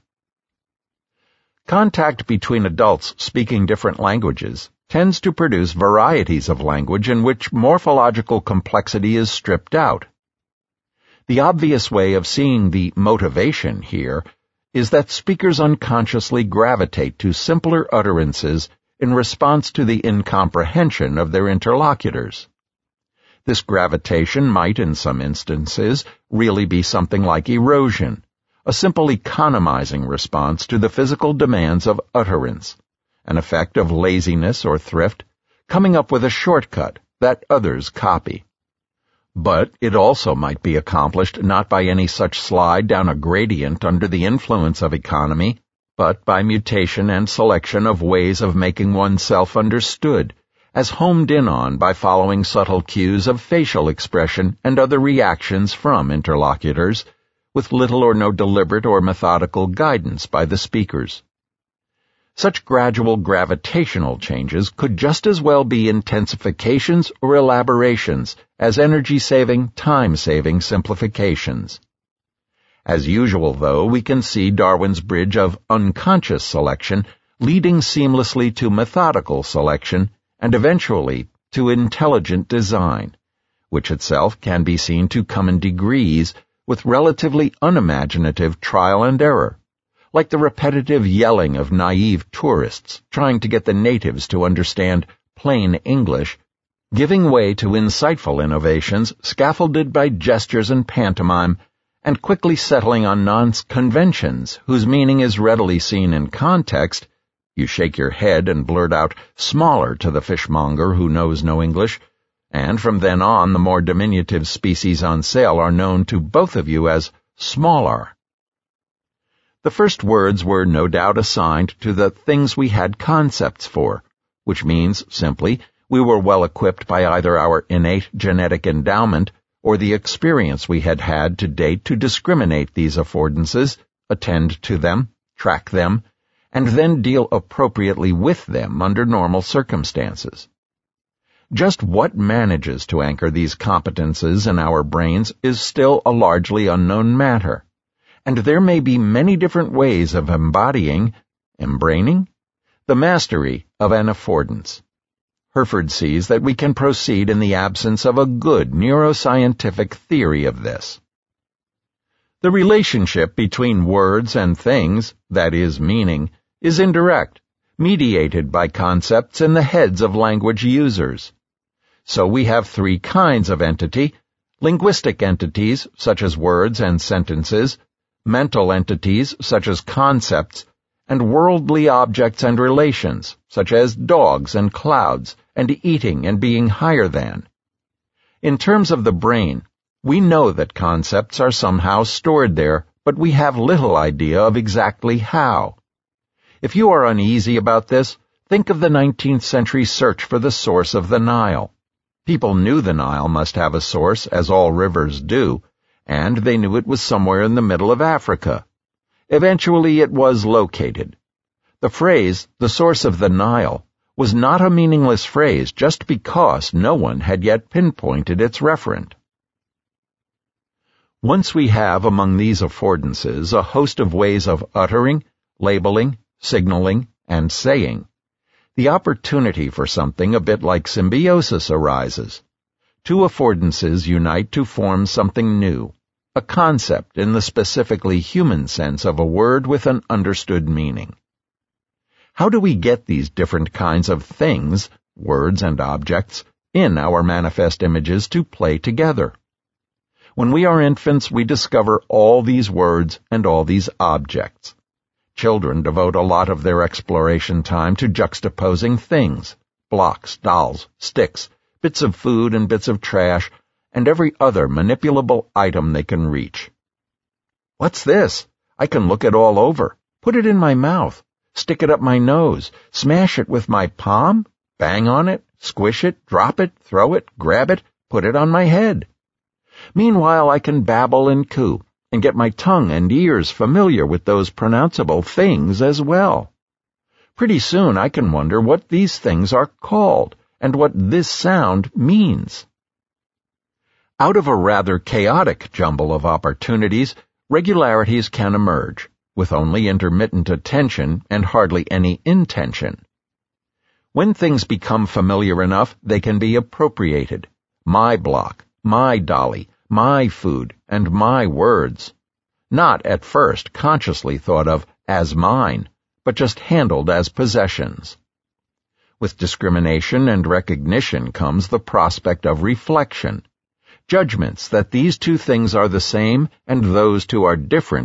Contact between adults speaking different languages tends to produce varieties of language in which morphological complexity is stripped out. The obvious way of seeing the motivation here is that speakers unconsciously gravitate to simpler utterances in response to the incomprehension of their interlocutors. This gravitation might, in some instances, really be something like erosion, a simple economizing response to the physical demands of utterance, an effect of laziness or thrift, coming up with a shortcut that others copy. But it also might be accomplished not by any such slide down a gradient under the influence of economy, but by mutation and selection of ways of making oneself understood, as homed in on by following subtle cues of facial expression and other reactions from interlocutors, with little or no deliberate or methodical guidance by the speakers. Such gradual gravitational changes could just as well be intensifications or elaborations as energy-saving, time-saving simplifications. As usual, though, we can see Darwin's bridge of unconscious selection leading seamlessly to methodical selection and eventually to intelligent design, which itself can be seen to come in degrees with relatively unimaginative trial and error, like the repetitive yelling of naive tourists trying to get the natives to understand plain English, giving way to insightful innovations scaffolded by gestures and pantomime, and quickly settling on non-conventions whose meaning is readily seen in context. You shake your head and blurt out "smaller" to the fishmonger who knows no English, and from then on the more diminutive species on sale are known to both of you as smaller. The first words were no doubt assigned to the things we had concepts for, which means, simply, we were well equipped by either our innate genetic endowment or the experience we had had to date to discriminate these affordances, attend to them, track them, and then deal appropriately with them under normal circumstances. Just what manages to anchor these competences in our brains is still a largely unknown matter, and there may be many different ways of embraining, the mastery of an affordance. Herford sees that we can proceed in the absence of a good neuroscientific theory of this. The relationship between words and things, that is, meaning, is indirect, mediated by concepts in the heads of language users. So we have three kinds of entity: linguistic entities, such as words and sentences, mental entities, such as concepts, and worldly objects and relations, such as dogs and clouds, and eating and being higher than. In terms of the brain, we know that concepts are somehow stored there, but we have little idea of exactly how. If you are uneasy about this, think of the 19th century search for the source of the Nile. People knew the Nile must have a source, as all rivers do, and they knew it was somewhere in the middle of Africa. Eventually it was located. The phrase, "the source of the Nile," was not a meaningless phrase just because no one had yet pinpointed its referent. Once we have among these affordances a host of ways of uttering, labeling, signaling, and saying, the opportunity for something a bit like symbiosis arises. Two affordances unite to form something new, a concept in the specifically human sense of a word with an understood meaning. How do we get these different kinds of things, words and objects, in our manifest images to play together? When we are infants, we discover all these words and all these objects. Children devote a lot of their exploration time to juxtaposing things, blocks, dolls, sticks, bits of food and bits of trash, and every other manipulable item they can reach. What's this? I can look it all over, put it in my mouth, stick it up my nose, smash it with my palm, bang on it, squish it, drop it, throw it, grab it, put it on my head. Meanwhile, I can babble and coo, and get my tongue and ears familiar with those pronounceable things as well. Pretty soon I can wonder what these things are called, and what this sound means. Out of a rather chaotic jumble of opportunities, regularities can emerge, with only intermittent attention and hardly any intention. When things become familiar enough, they can be appropriated. My block, my dolly, my food, and my words. Not at first consciously thought of as mine, but just handled as possessions. With discrimination and recognition comes the prospect of reflection. Judgments that these two things are the same and those two are different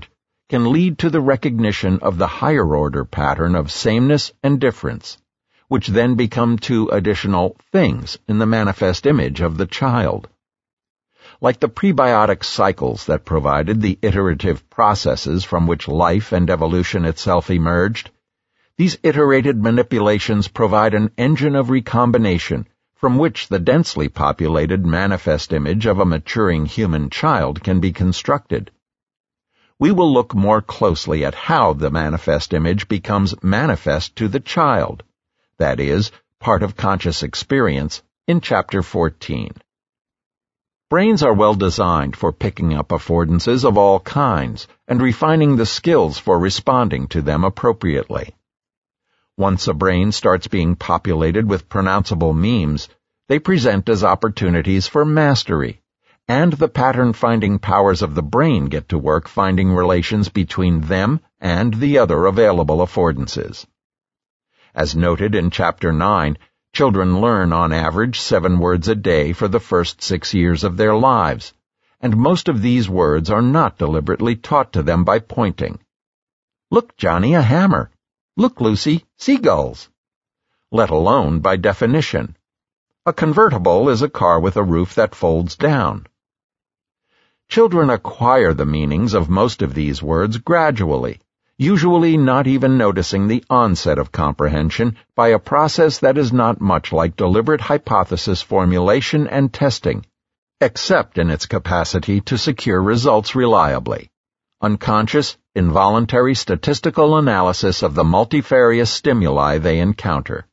can lead to the recognition of the higher-order pattern of sameness and difference, which then become two additional things in the manifest image of the child. Like the prebiotic cycles that provided the iterative processes from which life and evolution itself emerged, these iterated manipulations provide an engine of recombination from which the densely populated manifest image of a maturing human child can be constructed. We will look more closely at how the manifest image becomes manifest to the child, that is, part of conscious experience, in Chapter 14. Brains are well designed for picking up affordances of all kinds and refining the skills for responding to them appropriately. Once a brain starts being populated with pronounceable memes, they present as opportunities for mastery, and the pattern-finding powers of the brain get to work finding relations between them and the other available affordances. As noted in Chapter 9, children learn on average 7 words a day for the first 6 years of their lives, and most of these words are not deliberately taught to them by pointing. Look, Johnny, a hammer. Look, Lucy, seagulls. Let alone by definition. A convertible is a car with a roof that folds down. Children acquire the meanings of most of these words gradually, usually not even noticing the onset of comprehension by a process that is not much like deliberate hypothesis formulation and testing, except in its capacity to secure results reliably. Unconscious, involuntary statistical analysis of the multifarious stimuli they encounter.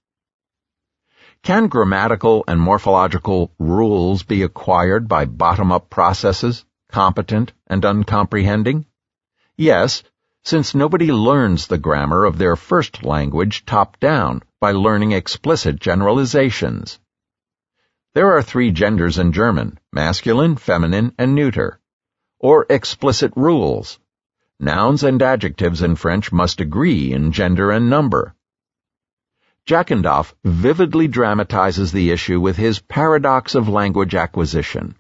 Can grammatical and morphological rules be acquired by bottom-up processes, competent and uncomprehending? Yes, since nobody learns the grammar of their first language top-down by learning explicit generalizations. There are 3 genders in German, masculine, feminine, and neuter, or explicit rules. Nouns and adjectives in French must agree in gender and number. Jackendorf vividly dramatizes the issue with his paradox of language acquisition.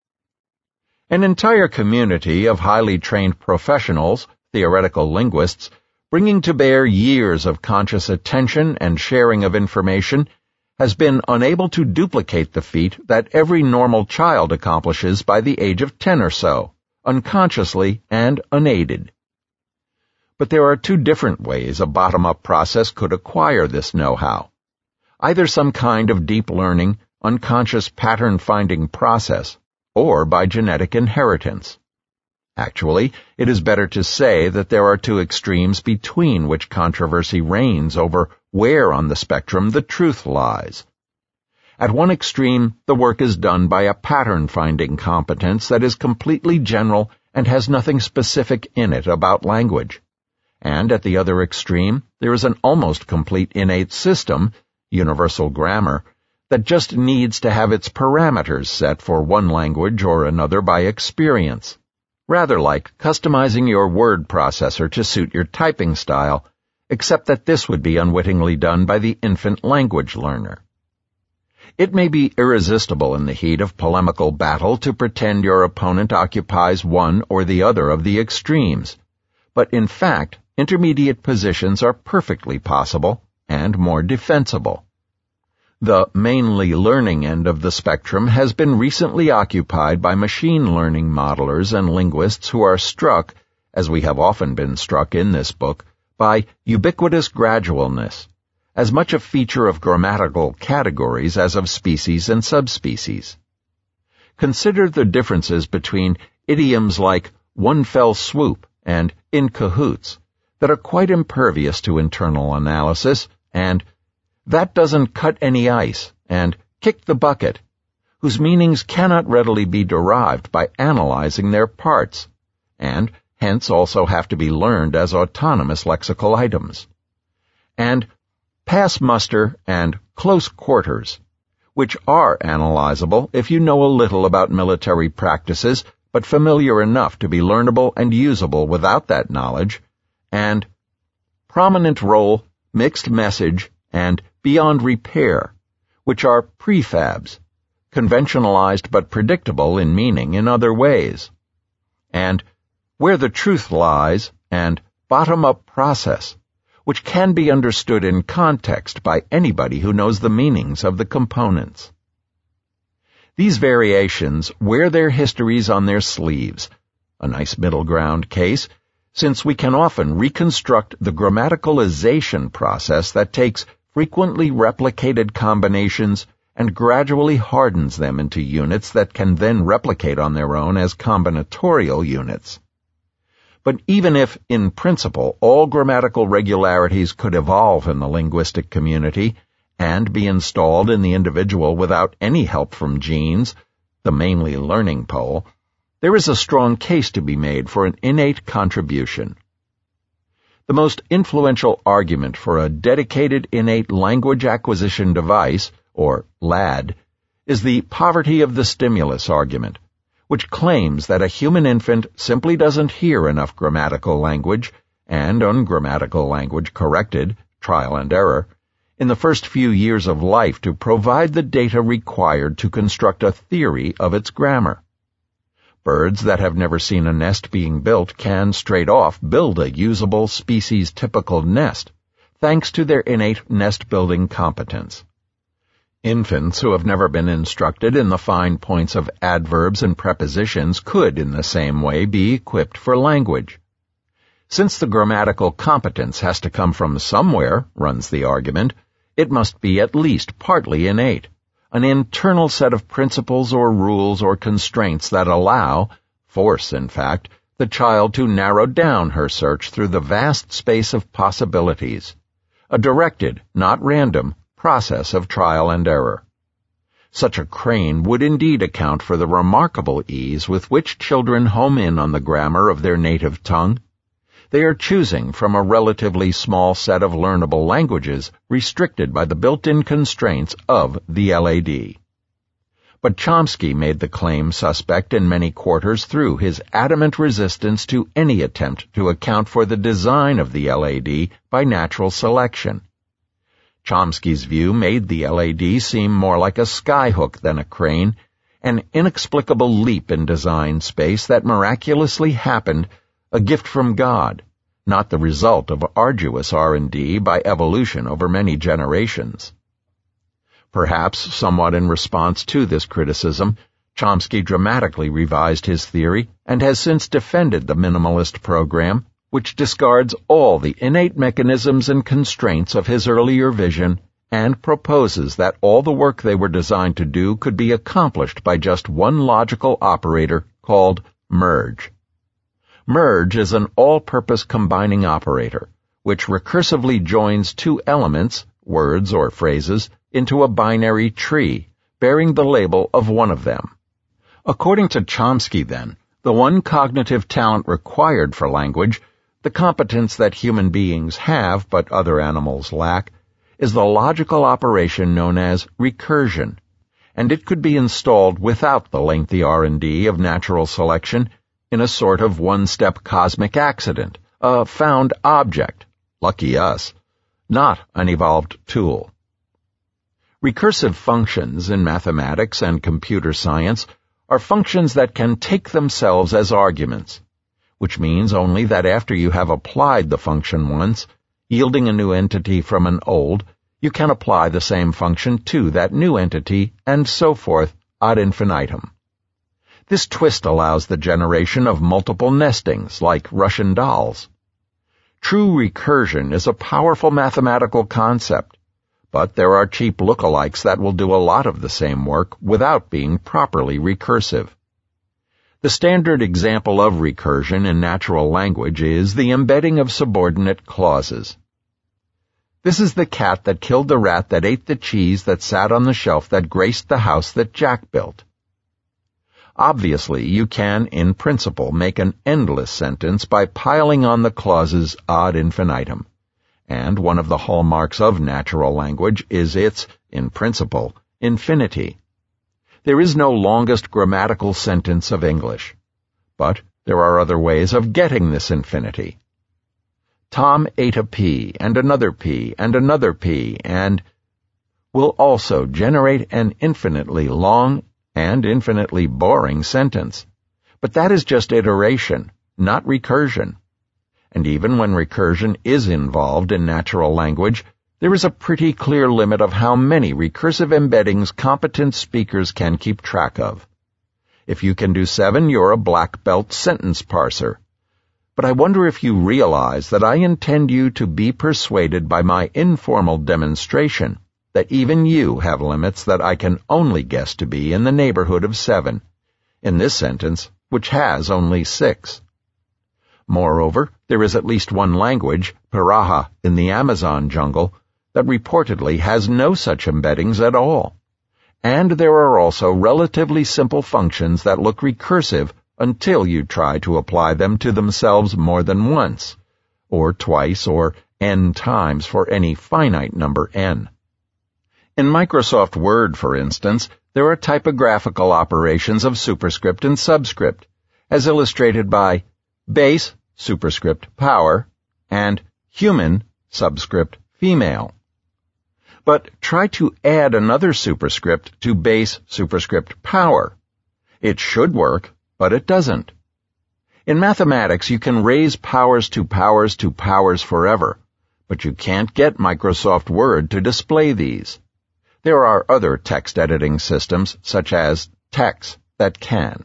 An entire community of highly trained professionals, theoretical linguists, bringing to bear years of conscious attention and sharing of information, has been unable to duplicate the feat that every normal child accomplishes by the age of 10 or so, unconsciously and unaided. But there are 2 different ways a bottom-up process could acquire this know-how. Either some kind of deep learning, unconscious pattern-finding process, or by genetic inheritance. Actually, it is better to say that there are 2 extremes between which controversy reigns over where on the spectrum the truth lies. At one extreme, the work is done by a pattern-finding competence that is completely general and has nothing specific in it about language. And at the other extreme, there is an almost complete innate system, universal grammar, that just needs to have its parameters set for one language or another by experience, rather like customizing your word processor to suit your typing style, except that this would be unwittingly done by the infant language learner. It may be irresistible in the heat of polemical battle to pretend your opponent occupies one or the other of the extremes, but in fact, intermediate positions are perfectly possible and more defensible. The mainly learning end of the spectrum has been recently occupied by machine learning modelers and linguists who are struck, as we have often been struck in this book, by ubiquitous gradualness, as much a feature of grammatical categories as of species and subspecies. Consider the differences between idioms like one fell swoop and in cahoots that are quite impervious to internal analysis, and that doesn't cut any ice, and kick the bucket, whose meanings cannot readily be derived by analyzing their parts, and hence also have to be learned as autonomous lexical items. And pass muster and close quarters, which are analyzable if you know a little about military practices, but familiar enough to be learnable and usable without that knowledge, and prominent role, mixed message, and beyond repair, which are prefabs, conventionalized but predictable in meaning in other ways, and where the truth lies, and bottom-up process, which can be understood in context by anybody who knows the meanings of the components. These variations wear their histories on their sleeves, a nice middle ground case, since we can often reconstruct the grammaticalization process that takes frequently replicated combinations and gradually hardens them into units that can then replicate on their own as combinatorial units. But even if, in principle, all grammatical regularities could evolve in the linguistic community and be installed in the individual without any help from genes, the mainly learning pole, there is a strong case to be made for an innate contribution. The most influential argument for a dedicated innate language acquisition device, or LAD, is the poverty of the stimulus argument, which claims that a human infant simply doesn't hear enough grammatical language, and ungrammatical language corrected, trial and error, in the first few years of life to provide the data required to construct a theory of its grammar. Birds that have never seen a nest being built can, straight off, build a usable species-typical nest, thanks to their innate nest-building competence. Infants who have never been instructed in the fine points of adverbs and prepositions could, in the same way, be equipped for language. Since the grammatical competence has to come from somewhere, runs the argument, it must be at least partly innate, an internal set of principles or rules or constraints that force, in fact, the child to narrow down her search through the vast space of possibilities, a directed, not random, process of trial and error. Such a crane would indeed account for the remarkable ease with which children home in on the grammar of their native tongue. They are choosing from a relatively small set of learnable languages restricted by the built-in constraints of the LAD. But Chomsky made the claim suspect in many quarters through his adamant resistance to any attempt to account for the design of the LAD by natural selection. Chomsky's view made the LAD seem more like a skyhook than a crane, an inexplicable leap in design space that miraculously happened, a gift from God, not the result of arduous R&D by evolution over many generations. Perhaps, somewhat in response to this criticism, Chomsky dramatically revised his theory and has since defended the minimalist program, which discards all the innate mechanisms and constraints of his earlier vision and proposes that all the work they were designed to do could be accomplished by just one logical operator called merge. Merge is an all-purpose combining operator, which recursively joins two elements, words or phrases, into a binary tree, bearing the label of one of them. According to Chomsky, then, the one cognitive talent required for language, the competence that human beings have but other animals lack, is the logical operation known as recursion, and it could be installed without the lengthy R&D of natural selection in a sort of one-step cosmic accident, a found object, lucky us, not an evolved tool. Recursive functions in mathematics and computer science are functions that can take themselves as arguments, which means only that after you have applied the function once, yielding a new entity from an old, you can apply the same function to that new entity, and so forth ad infinitum. This twist allows the generation of multiple nestings, like Russian dolls. True recursion is a powerful mathematical concept, but there are cheap lookalikes that will do a lot of the same work without being properly recursive. The standard example of recursion in natural language is the embedding of subordinate clauses. This is the cat that killed the rat that ate the cheese that sat on the shelf that graced the house that Jack built. Obviously, you can, in principle, make an endless sentence by piling on the clauses ad infinitum, and one of the hallmarks of natural language is its, in principle, infinity. There is no longest grammatical sentence of English, but there are other ways of getting this infinity. Tom ate a pea, and another pea, and another pea, and will also generate an infinitely long and infinitely boring sentence. But that is just iteration, not recursion. And even when recursion is involved in natural language, there is a pretty clear limit of how many recursive embeddings competent speakers can keep track of. If you can do 7, you're a black belt sentence parser. But I wonder if you realize that I intend you to be persuaded by my informal demonstration that even you have limits that I can only guess to be in the neighborhood of 7, in this sentence, which has only 6. Moreover, there is at least one language, Piraha, in the Amazon jungle, that reportedly has no such embeddings at all. And there are also relatively simple functions that look recursive until you try to apply them to themselves more than once, or twice, or n times for any finite number n. In Microsoft Word, for instance, there are typographical operations of superscript and subscript, as illustrated by base, superscript, power, and human, subscript, female. But try to add another superscript to base, superscript, power. It should work, but it doesn't. In mathematics, you can raise powers to powers to powers forever, but you can't get Microsoft Word to display these. There are other text editing systems, such as TeX, that can.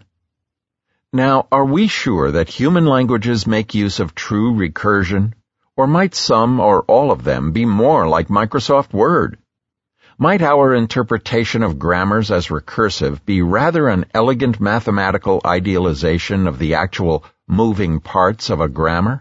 Now, are we sure that human languages make use of true recursion, or might some or all of them be more like Microsoft Word? Might our interpretation of grammars as recursive be rather an elegant mathematical idealization of the actual moving parts of a grammar?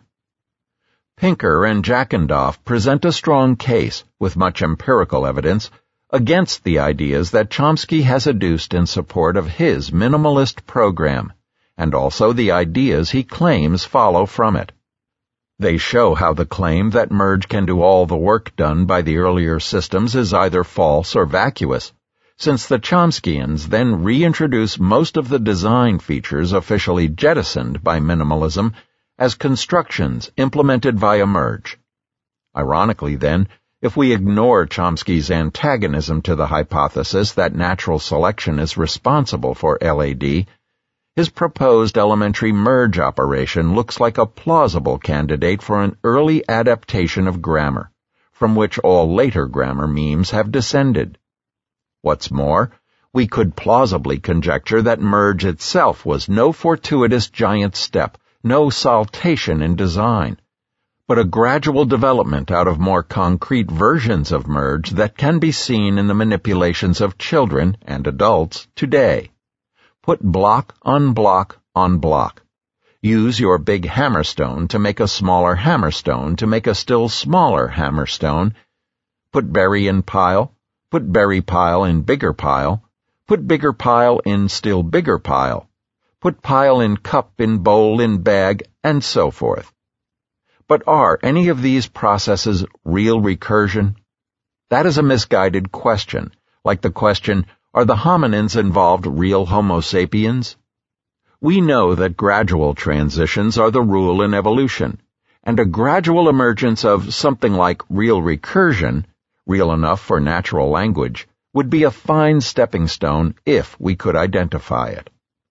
Pinker and Jackendorf present a strong case, with much empirical evidence, against the ideas that Chomsky has adduced in support of his minimalist program, and also the ideas he claims follow from it. They show how the claim that merge can do all the work done by the earlier systems is either false or vacuous, since the Chomskyians then reintroduce most of the design features officially jettisoned by minimalism as constructions implemented via merge. Ironically, then, if we ignore Chomsky's antagonism to the hypothesis that natural selection is responsible for LAD, his proposed elementary merge operation looks like a plausible candidate for an early adaptation of grammar, from which all later grammar memes have descended. What's more, we could plausibly conjecture that merge itself was no fortuitous giant step, no saltation in design, but a gradual development out of more concrete versions of merge that can be seen in the manipulations of children and adults today. Put block on block on block. Use your big hammerstone to make a smaller hammerstone to make a still smaller hammerstone. Put berry in pile. Put berry pile in bigger pile. Put bigger pile in still bigger pile. Put pile in cup, in bowl, in bag, and so forth. But are any of these processes real recursion? That is a misguided question, like the question, are the hominins involved real Homo sapiens? We know that gradual transitions are the rule in evolution, and a gradual emergence of something like real recursion, real enough for natural language, would be a fine stepping stone if we could identify it.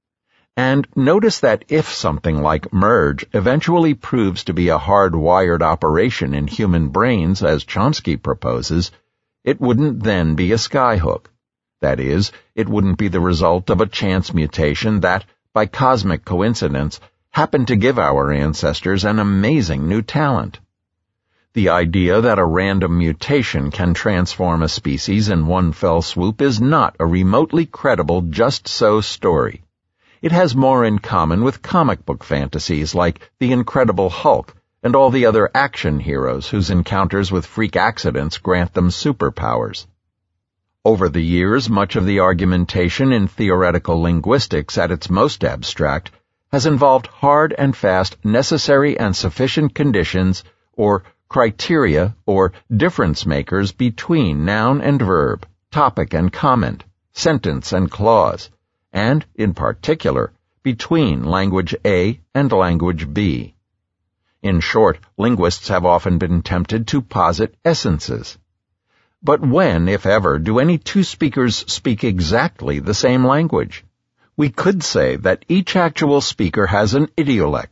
And notice that if something like merge eventually proves to be a hardwired operation in human brains, as Chomsky proposes, it wouldn't then be a skyhook. That is, it wouldn't be the result of a chance mutation that, by cosmic coincidence, happened to give our ancestors an amazing new talent. The idea that a random mutation can transform a species in one fell swoop is not a remotely credible just-so story. It has more in common with comic book fantasies like The Incredible Hulk and all the other action heroes whose encounters with freak accidents grant them superpowers. Over the years, much of the argumentation in theoretical linguistics at its most abstract has involved hard and fast necessary and sufficient conditions or criteria or difference makers between noun and verb, topic and comment, sentence and clause, and, in particular, between language A and language B. In short, linguists have often been tempted to posit essences. But when, if ever, do any two speakers speak exactly the same language? We could say that each actual speaker has an idiolect,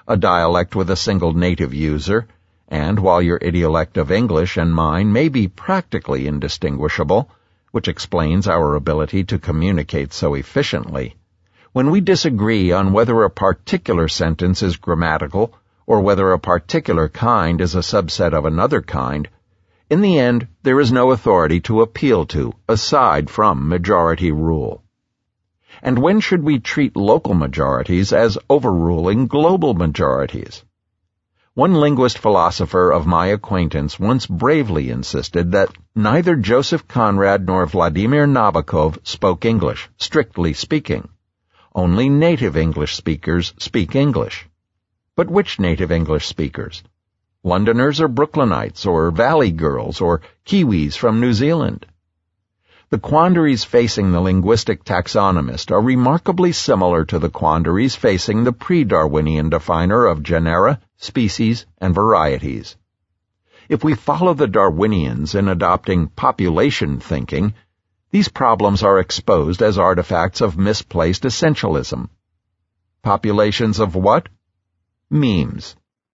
a dialect with a single native user, and while your idiolect of English and mine may be practically indistinguishable, which explains our ability to communicate so efficiently, when we disagree on whether a particular sentence is grammatical or whether a particular kind is a subset of another kind, in the end there is no authority to appeal to aside from majority rule. And when should we treat local majorities as overruling global majorities? One linguist philosopher of my acquaintance once bravely insisted that neither Joseph Conrad nor Vladimir Nabokov spoke English, strictly speaking. Only native English speakers speak English. But which native English speakers? Londoners or Brooklynites or Valley girls or Kiwis from New Zealand? The quandaries facing the linguistic taxonomist are remarkably similar to the quandaries facing the pre-Darwinian definer of genera, species, and varieties. If we follow the Darwinians in adopting population thinking, these problems are exposed as artifacts of misplaced essentialism. Populations of what? Memes.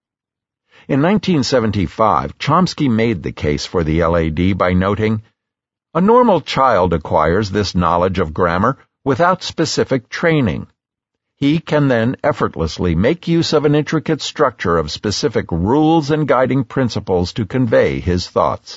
In 1975, Chomsky made the case for the LAD by noting, "A normal child acquires this knowledge of grammar without specific training. He can then effortlessly make use of an intricate structure of specific rules and guiding principles to convey his thoughts."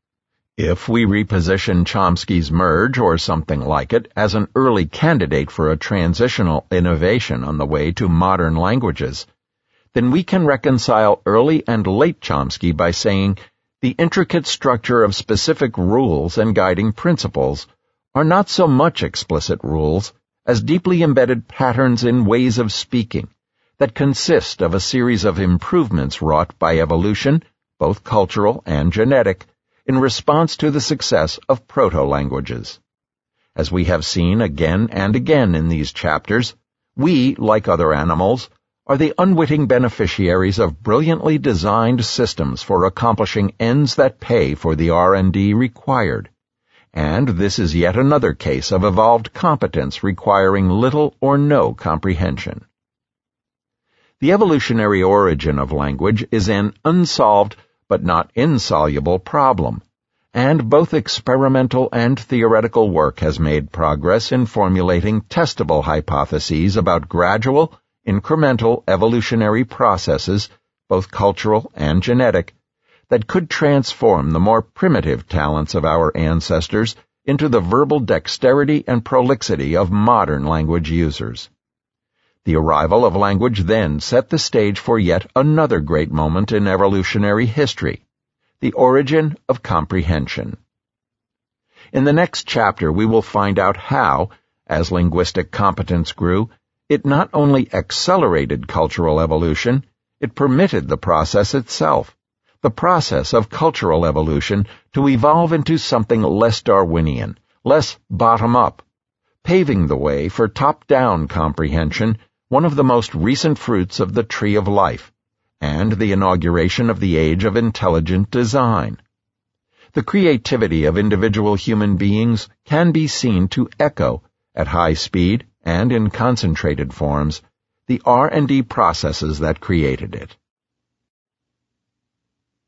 If we reposition Chomsky's merge or something like it as an early candidate for a transitional innovation on the way to modern languages, then we can reconcile early and late Chomsky by saying the intricate structure of specific rules and guiding principles are not so much explicit rules as deeply embedded patterns in ways of speaking that consist of a series of improvements wrought by evolution, both cultural and genetic, in response to the success of proto-languages. As we have seen again and again in these chapters, we, like other animals, are the unwitting beneficiaries of brilliantly designed systems for accomplishing ends that pay for the R&D required. And this is yet another case of evolved competence requiring little or no comprehension. The evolutionary origin of language is an unsolved but not insoluble problem, and both experimental and theoretical work has made progress in formulating testable hypotheses about gradual, incremental evolutionary processes, both cultural and genetic, that could transform the more primitive talents of our ancestors into the verbal dexterity and prolixity of modern language users. The arrival of language then set the stage for yet another great moment in evolutionary history, the origin of comprehension. In the next chapter we will find out how, as linguistic competence grew, it not only accelerated cultural evolution, it permitted the process itself, the process of cultural evolution, to evolve into something less Darwinian, less bottom-up, paving the way for top-down comprehension, one of the most recent fruits of the Tree of Life, and the inauguration of the age of intelligent design. The creativity of individual human beings can be seen to echo, at high speed and in concentrated forms, the R&D processes that created it.